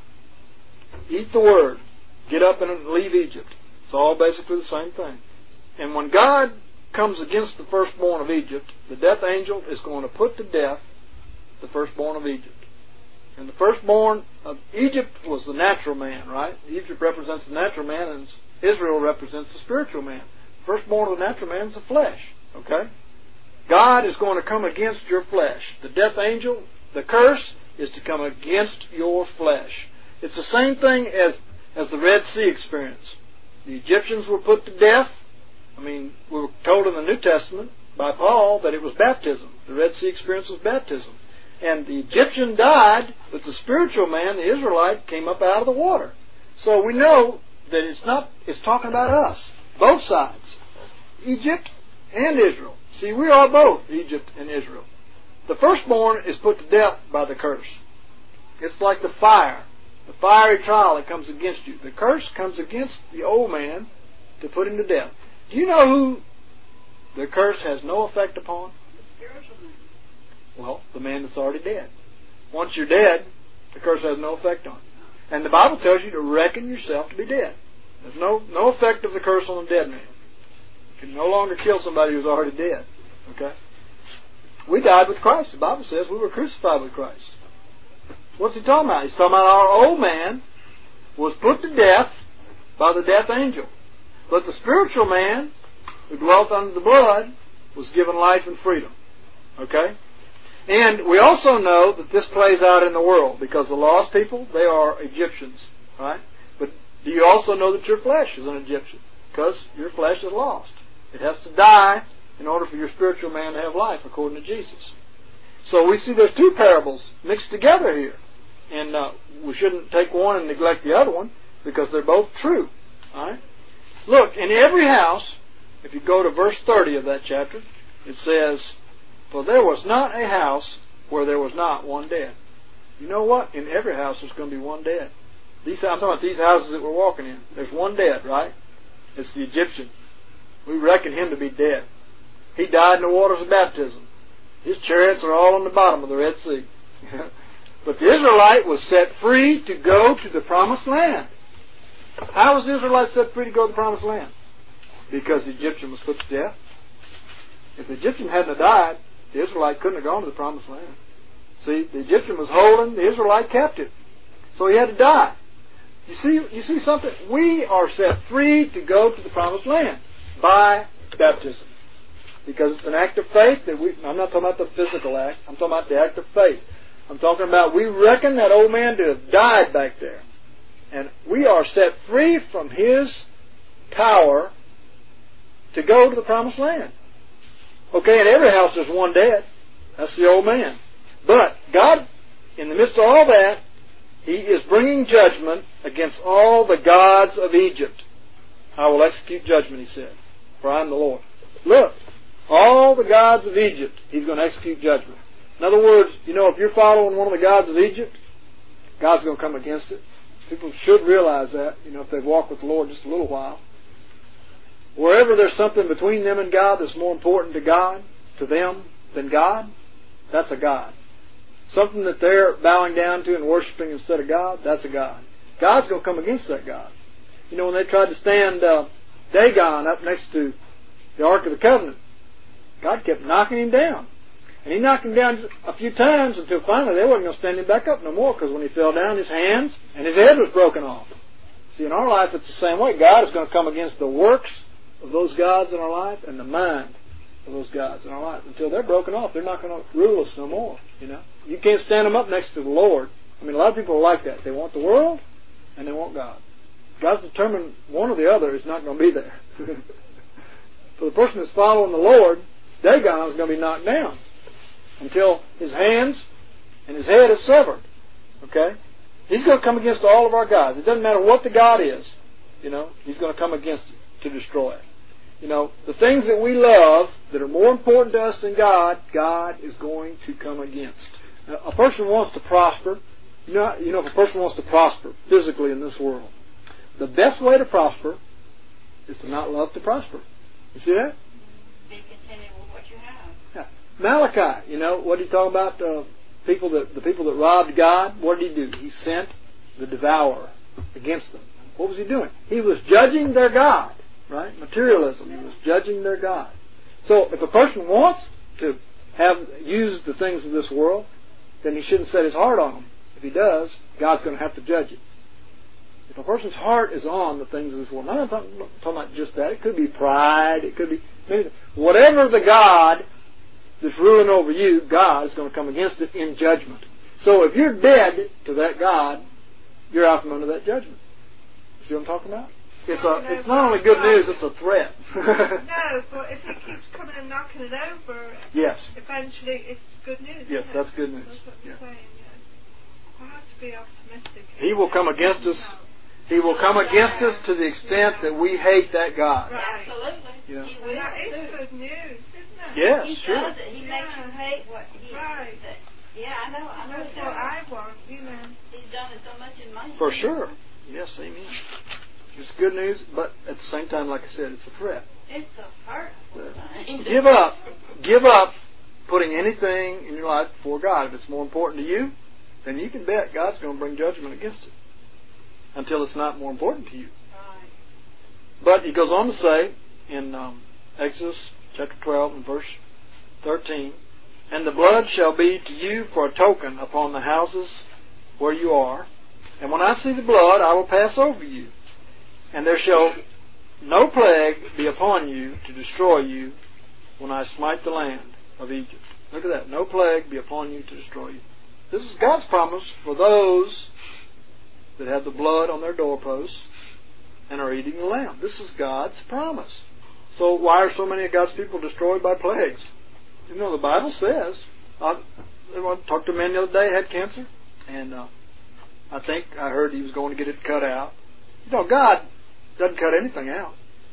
Eat the word. Get up and leave Egypt. It's all basically the same thing. And when God comes against the firstborn of Egypt, the death angel is going to put to death the firstborn of Egypt. And the firstborn of Egypt was the natural man, right? Egypt represents the natural man, and Israel represents the spiritual man. Firstborn of the natural man is the flesh. Okay? God is going to come against your flesh. The death angel, the curse, is to come against your flesh. It's the same thing as the Red Sea experience. The Egyptians were put to death. I mean, we were told in the New Testament by Paul that it was baptism. The Red Sea experience was baptism. And the Egyptian died, but the spiritual man, the Israelite, came up out of the water. So we know that it's talking about us. Both sides. Egypt and Israel. See, we are both Egypt and Israel. The firstborn is put to death by the curse. It's like the fiery trial that comes against you. The curse comes against the old man to put him to death. Do you know who the curse has no effect upon? The spiritual man. Well, the man that's already dead. Once you're dead, the curse has no effect on you. And the Bible tells you to reckon yourself to be dead. There's no effect of the curse on a dead man. You can no longer kill somebody who's already dead. Okay? We died with Christ. The Bible says we were crucified with Christ. What's he talking about? He's talking about our old man was put to death by the death angel. But the spiritual man who dwelt under the blood was given life and freedom. Okay? And we also know that this plays out in the world because the lost people, they are Egyptians. Right? But do you also know that your flesh is an Egyptian? Because your flesh is lost. It has to die in order for your spiritual man to have life, according to Jesus. So we see there's two parables mixed together here. And we shouldn't take one and neglect the other one because they're both true. All right? Look, in every house, if you go to verse 30 of that chapter, it says, "For there was not a house where there was not one dead." You know what? In every house there's going to be one dead. I'm talking about these houses that we're walking in. There's one dead, right? It's the Egyptian. We reckon him to be dead. He died in the waters of baptism. His chariots are all on the bottom of the Red Sea. But the Israelite was set free to go to the promised land. How was the Israelite set free to go to the promised land? Because the Egyptian was put to death. If the Egyptian hadn't have died, the Israelite couldn't have gone to the promised land. See, the Egyptian was holding the Israelite captive. So he had to die. You see something? We are set free to go to the promised land by baptism. Because it's an act of faith that I'm not talking about the physical act. I'm talking about the act of faith. I'm talking about we reckon that old man to have died back there. And we are set free from his power to go to the promised land. Okay, in every house there's one dead. That's the old man. But God, in the midst of all that, he is bringing judgment against all the gods of Egypt. I will execute judgment, he said, for I am the Lord. Look, all the gods of Egypt, he's going to execute judgment. In other words, if you're following one of the gods of Egypt, God's going to come against it. People should realize that, if they've walked with the Lord just a little while. Wherever there's something between them and God that's more important to them than God, that's a god. Something that they're bowing down to and worshiping instead of God, that's a god. God's going to come against that god. When they tried to stand Dagon up next to the Ark of the Covenant, God kept knocking him down. And he knocked him down a few times until finally they wasn't going to stand him back up no more, because when he fell down, his hands and his head was broken off. See, in our life, it's the same way. God is going to come against the works of those gods in our life and the mind of those gods in our life. Until they're broken off, they're not going to rule us no more. You know, you can't stand them up next to the Lord. I mean, a lot of people are like that. They want the world and they want God. God's determined one or the other is not going to be there. For the person that's following the Lord, Dagon is going to be knocked down until his hands and his head is severed. Okay? He's going to come against all of our gods. It doesn't matter what the God is. You know, he's going to come against it to destroy it. You know, the things that we love that are more important to us than God, God is going to come against. Now, a person wants to prosper. You know, if a person wants to prosper physically in this world, the best way to prosper is to not love to prosper. You see that? Be contented with what you have. Yeah. Malachi, you know, what did he talk about? The people that robbed God, what did he do? He sent the devourer against them. What was he doing? He was judging their God, right? Materialism. He was judging their God. So if a person wants to use the things of this world, then he shouldn't set his heart on them. If he does, God's going to have to judge it. If a person's heart is on the things of this world, I'm not talking about just that. It could be pride. It could be whatever the God that's ruling over you, God is going to come against it in judgment. So if you're dead to that God, you're out from under that judgment. See what I'm talking about? It's not only good news, it's a threat. No, but if he keeps coming and knocking it over, yes, eventually it's good news. Yes, that's good news. That's what you're saying, yeah. I have to be optimistic. He will come against us. He will come against us to the extent that we hate that God. Right. Absolutely. Yeah. He Well, will. that is good news, isn't it? Yes, He sure. does it. He makes you hate what he. Right. Yeah, I know. That's what I want, you know. He's done it so much in my For sure. Yes, amen. It's good news, but at the same time, like I said, it's a threat. It's a hurtful thing. Give up putting anything in your life before God. If it's more important to you, then you can bet God's going to bring judgment against it until it's not more important to you. Right. But he goes on to say in Exodus chapter 12 and verse 13, "And the blood shall be to you for a token upon the houses where you are. And when I see the blood, I will pass over you. And there shall no plague be upon you to destroy you when I smite the land of Egypt." Look at that. No plague be upon you to destroy you. This is God's promise for those that have the blood on their doorposts and are eating the lamb. This is God's promise. So why are so many of God's people destroyed by plagues? You know, the Bible says, I talked to a man the other day, had cancer, and I think I heard he was going to get it cut out. You know, God doesn't cut anything out.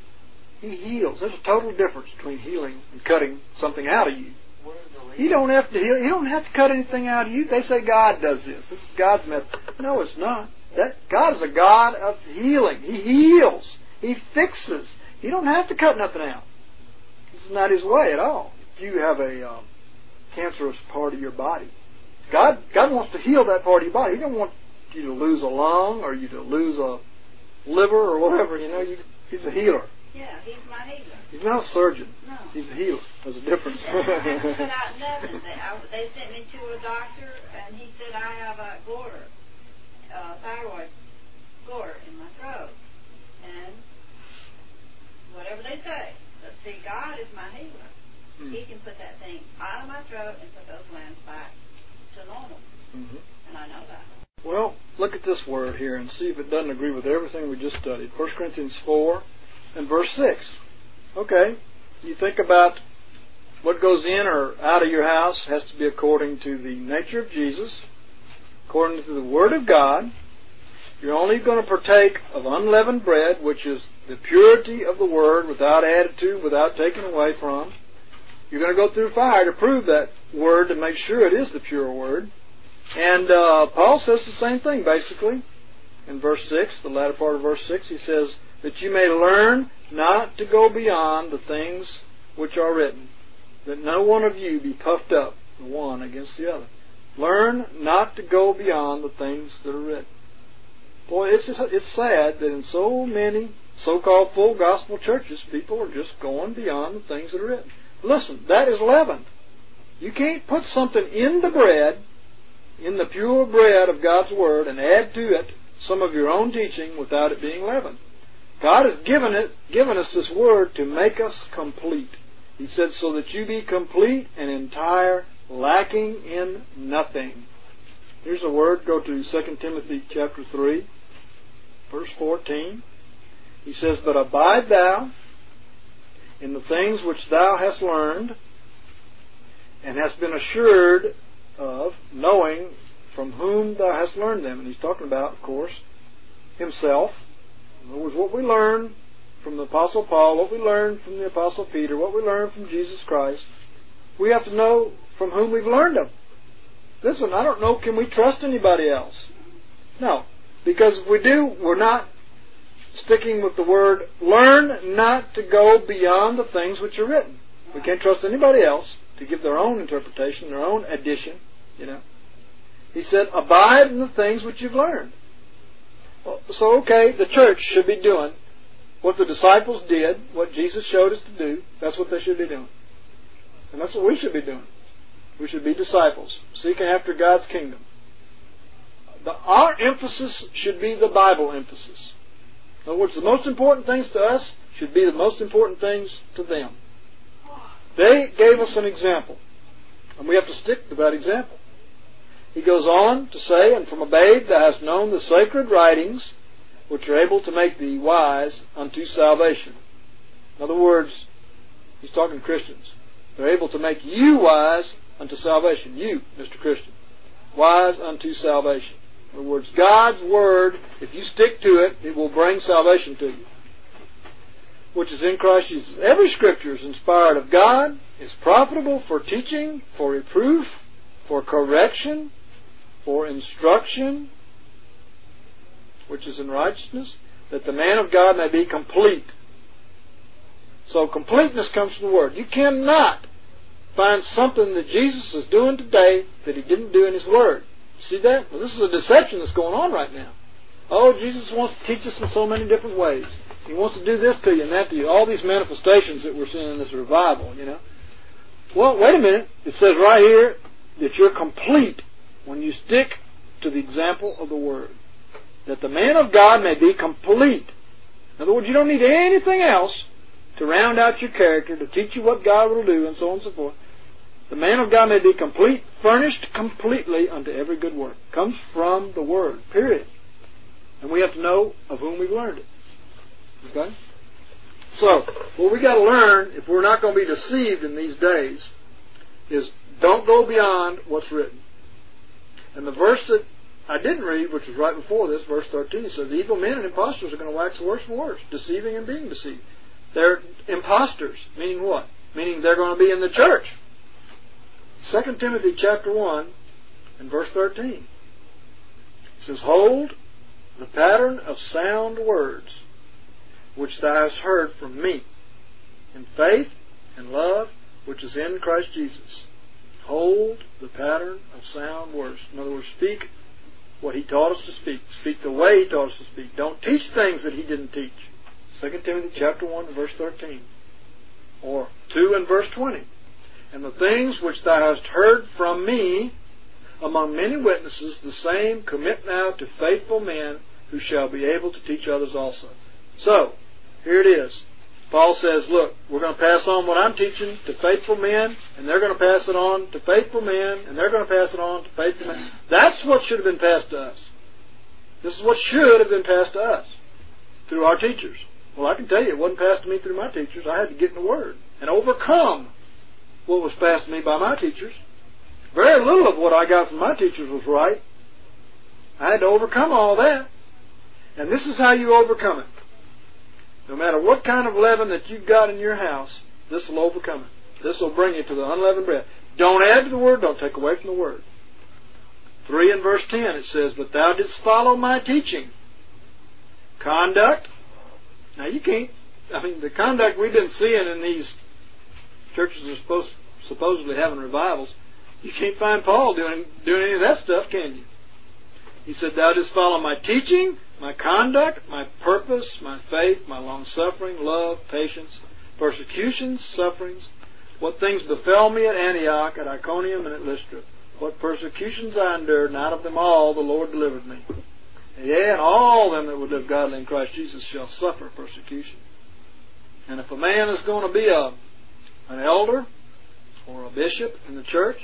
He heals. There's a total difference between healing and cutting something out of you. You don't have to heal. You don't have to cut anything out of you. They say God does this. This is God's method. No, it's not. God is a God of healing. He heals. He fixes. You don't have to cut nothing out. This is not His way at all. If you have a cancerous part of your body, God wants to heal that part of your body. He don't want you to lose a lung or you to lose a liver or whatever. You know, He's a healer. Yeah, He's my healer. He's not a surgeon. No. He's a healer. There's a difference. He doesn't have to cut out nothing. They sent me to a doctor, and he said I have a thyroid goiter in my throat. And whatever they say. But see, God is my healer. He can put that thing out of my throat and put those glands back to normal. Mm-hmm. And I know that. Well, look at this word here and see if it doesn't agree with everything we just studied. 1 Corinthians 4 and verse 6. Okay, you think about what goes in or out of your house has to be according to the nature of Jesus, according to the Word of God. You're only going to partake of unleavened bread, which is the purity of the Word, without added to, without taken away from. You're going to go through fire to prove that Word, to make sure it is the pure Word. And Paul says the same thing, basically. In verse 6, the latter part of verse 6, he says, "That you may learn not to go beyond the things which are written, that no one of you be puffed up the one against the other." Learn not to go beyond the things that are written. Boy, it's sad that in so many so-called full gospel churches, people are just going beyond the things that are written. Listen, that is leaven. You can't put something in the bread, in the pure bread of God's Word, and add to it some of your own teaching without it being leavened. God has given us this Word to make us complete. He said, so that you be complete and entire, lacking in nothing. Here's a word. Go to 2 Timothy chapter 3, verse 14. He says, but abide thou in the things which thou hast learned, and hast been assured of, knowing from whom thou hast learned them. And he's talking about, of course, himself. In other words, what we learned from the Apostle Paul, what we learned from the Apostle Peter, what we learned from Jesus Christ, we have to know from whom we've learned them. Listen, I don't know, can we trust anybody else? No. Because if we do, we're not sticking with the word, learn not to go beyond the things which are written. We can't trust anybody else to give their own interpretation, their own addition, He said, abide in the things which you've learned. Well, so, okay, the church should be doing what the disciples did, what Jesus showed us to do. That's what they should be doing. And that's what we should be doing. We should be disciples, seeking after God's kingdom. Our emphasis should be the Bible emphasis. In other words, the most important things to us should be the most important things to them. They gave us an example, and we have to stick to that example. He goes on to say, and from a babe thou hast known the sacred writings, which are able to make thee wise unto salvation. In other words, he's talking to Christians. They're able to make you wise unto salvation. You, Mr. Christian. Wise unto salvation. In other words, God's Word, if you stick to it, it will bring salvation to you, which is in Christ Jesus. Every Scripture is inspired of God, is profitable for teaching, for reproof, for correction, for instruction, which is in righteousness, that the man of God may be complete. So completeness comes from the Word. You cannot find something that Jesus is doing today that He didn't do in His Word. See that? Well, this is a deception that's going on right now. Oh, Jesus wants to teach us in so many different ways. He wants to do this to you and that to you. All these manifestations that we're seeing in this revival, Well, wait a minute. It says right here that you're complete when you stick to the example of the Word. That the man of God may be complete. In other words, you don't need anything else to round out your character, to teach you what God will do, and so on and so forth. The man of God may be complete, furnished completely unto every good work. Comes from the Word, period. And we have to know of whom we've learned it. Okay? So, what we got to learn, if we're not going to be deceived in these days, is don't go beyond what's written. And the verse that I didn't read, which was right before this, verse 13, it says, evil men and impostors are going to wax worse and worse, deceiving and being deceived. They're impostors, meaning what? Meaning they're going to be in the church. 2 Timothy chapter 1 and verse 13. It says, hold the pattern of sound words which thou hast heard from me, in faith and love which is in Christ Jesus. Hold the pattern of sound words. In other words, speak what He taught us to speak. Speak the way He taught us to speak. Don't teach things that He didn't teach. 2 Timothy chapter 1 and verse 13. Or 2 and verse 20. And the things which thou hast heard from me among many witnesses, the same commit now to faithful men who shall be able to teach others also. So, here it is. Paul says, look, we're going to pass on what I'm teaching to faithful men, and they're going to pass it on to faithful men, and they're going to pass it on to faithful men. That's what should have been passed to us. This is what should have been passed to us through our teachers. Well, I can tell you, it wasn't passed to me through my teachers. I had to get in the Word and overcome what was passed to me by my teachers. Very little of what I got from my teachers was right. I had to overcome all that. And this is how you overcome it. No matter what kind of leaven that you've got in your house, this will overcome it. This will bring you to the unleavened bread. Don't add to the Word, don't take away from the Word. 3 and verse 10 it says, but thou didst follow my teaching. Conduct. Now you can't, the conduct we've been seeing in these churches are supposedly having revivals, you can't find Paul doing any of that stuff, can you? He said, thou didst follow my teaching, my conduct, my purpose, my faith, my long-suffering, love, patience, persecutions, sufferings, what things befell me at Antioch, at Iconium, and at Lystra. What persecutions I endured, and out of them all the Lord delivered me. Yea, and all them that would live godly in Christ Jesus shall suffer persecution. And if a man is going to be an elder or a bishop in the church,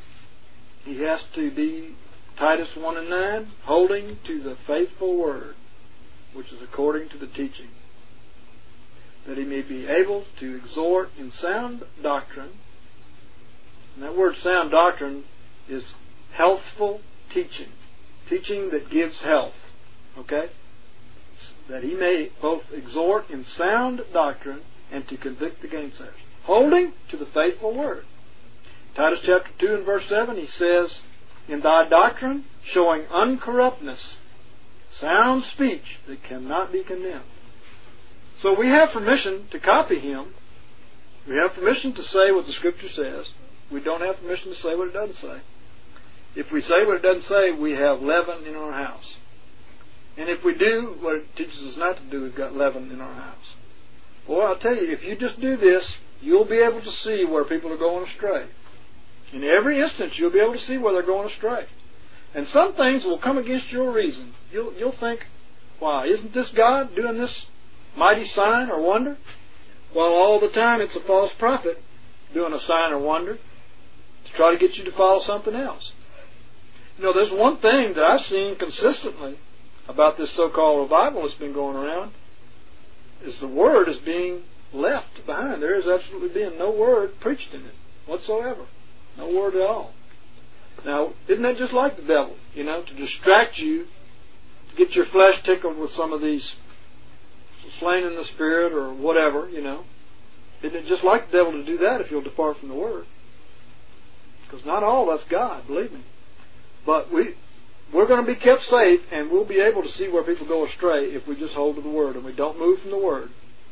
he has to be, Titus 1:9, holding to the faithful word, which is according to the teaching, that he may be able to exhort in sound doctrine. And that word sound doctrine is healthful teaching. Teaching that gives health. Okay? That he may both exhort in sound doctrine and to convict the gainsayers. Holding to the faithful word. Titus chapter 2 and verse 7, he says, in thy doctrine showing uncorruptness, sound speech that cannot be condemned. So we have permission to copy him. We have permission to say what the Scripture says. We don't have permission to say what it doesn't say. If we say what it doesn't say, we have leaven in our house. And if we do what it teaches us not to do, we've got leaven in our house. Boy, I'll tell you, if you just do this, you'll be able to see where people are going astray. In every instance, you'll be able to see where they're going astray. And some things will come against your reason. You'll think, wow, isn't this God doing this mighty sign or wonder? While all the time it's a false prophet doing a sign or wonder to try to get you to follow something else. You know, there's one thing that I've seen consistently about this so-called revival that's been going around, is the word is being left behind. There is absolutely being no word preached in it whatsoever. No word at all. Now, isn't that just like the devil? You know, to distract you, to get your flesh tickled with some of these slain in the spirit or whatever, you know. Isn't it just like the devil to do that if you'll depart from the word? Because not all that's God, believe me. But we're going to be kept safe, and we'll be able to see where people go astray if we just hold to the word and we don't move from the word.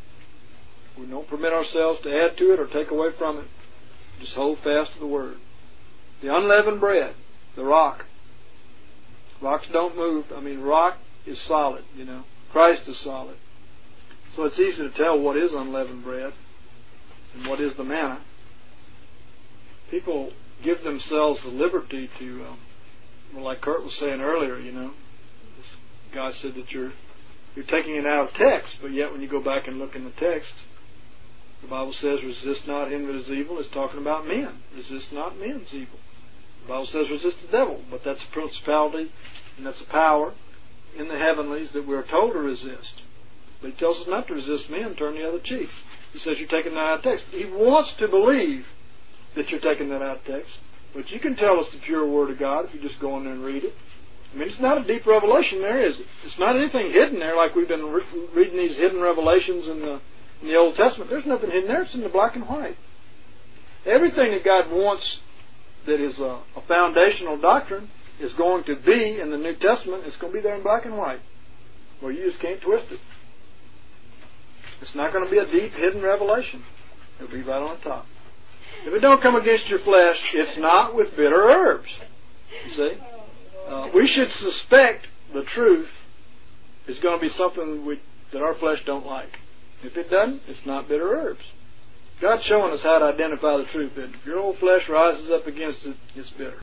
We don't permit ourselves to add to it or take away from it. Just hold fast to the word. The unleavened bread, the rock. Rocks don't move. I mean, rock is solid, you know. Christ is solid. So it's easy to tell what is unleavened bread and what is the manna. People give themselves the liberty to, well, like Kurt was saying earlier, you know, this guy said that you're taking it out of text, but yet when you go back and look in the text, the Bible says, resist not him that is evil. It's talking about men. Resist not men's evil. The Bible says, resist the devil, but that's a principality and that's a power in the heavenlies that we're told to resist. But he tells us not to resist men, turn the other cheek. He says you're taking that out of text. He wants to believe that you're taking that out of text. But you can tell us the pure Word of God if you just go in there and read it. I mean, it's not a deep revelation there, is it? It's not anything hidden there like we've been reading these hidden revelations in the Old Testament. There's nothing hidden there. It's in the black and white. Everything that God wants that is a foundational doctrine is going to be in the New Testament. It's going to be there in black and white, where you just can't twist it. It's not going to be a deep hidden revelation. It'll be right on the top. If it don't come against your flesh, it's not with bitter herbs. You see? We should suspect the truth is going to be something that our flesh don't like. If it doesn't, it's not bitter herbs. God's showing us how to identify the truth. If your old flesh rises up against it, it's bitter.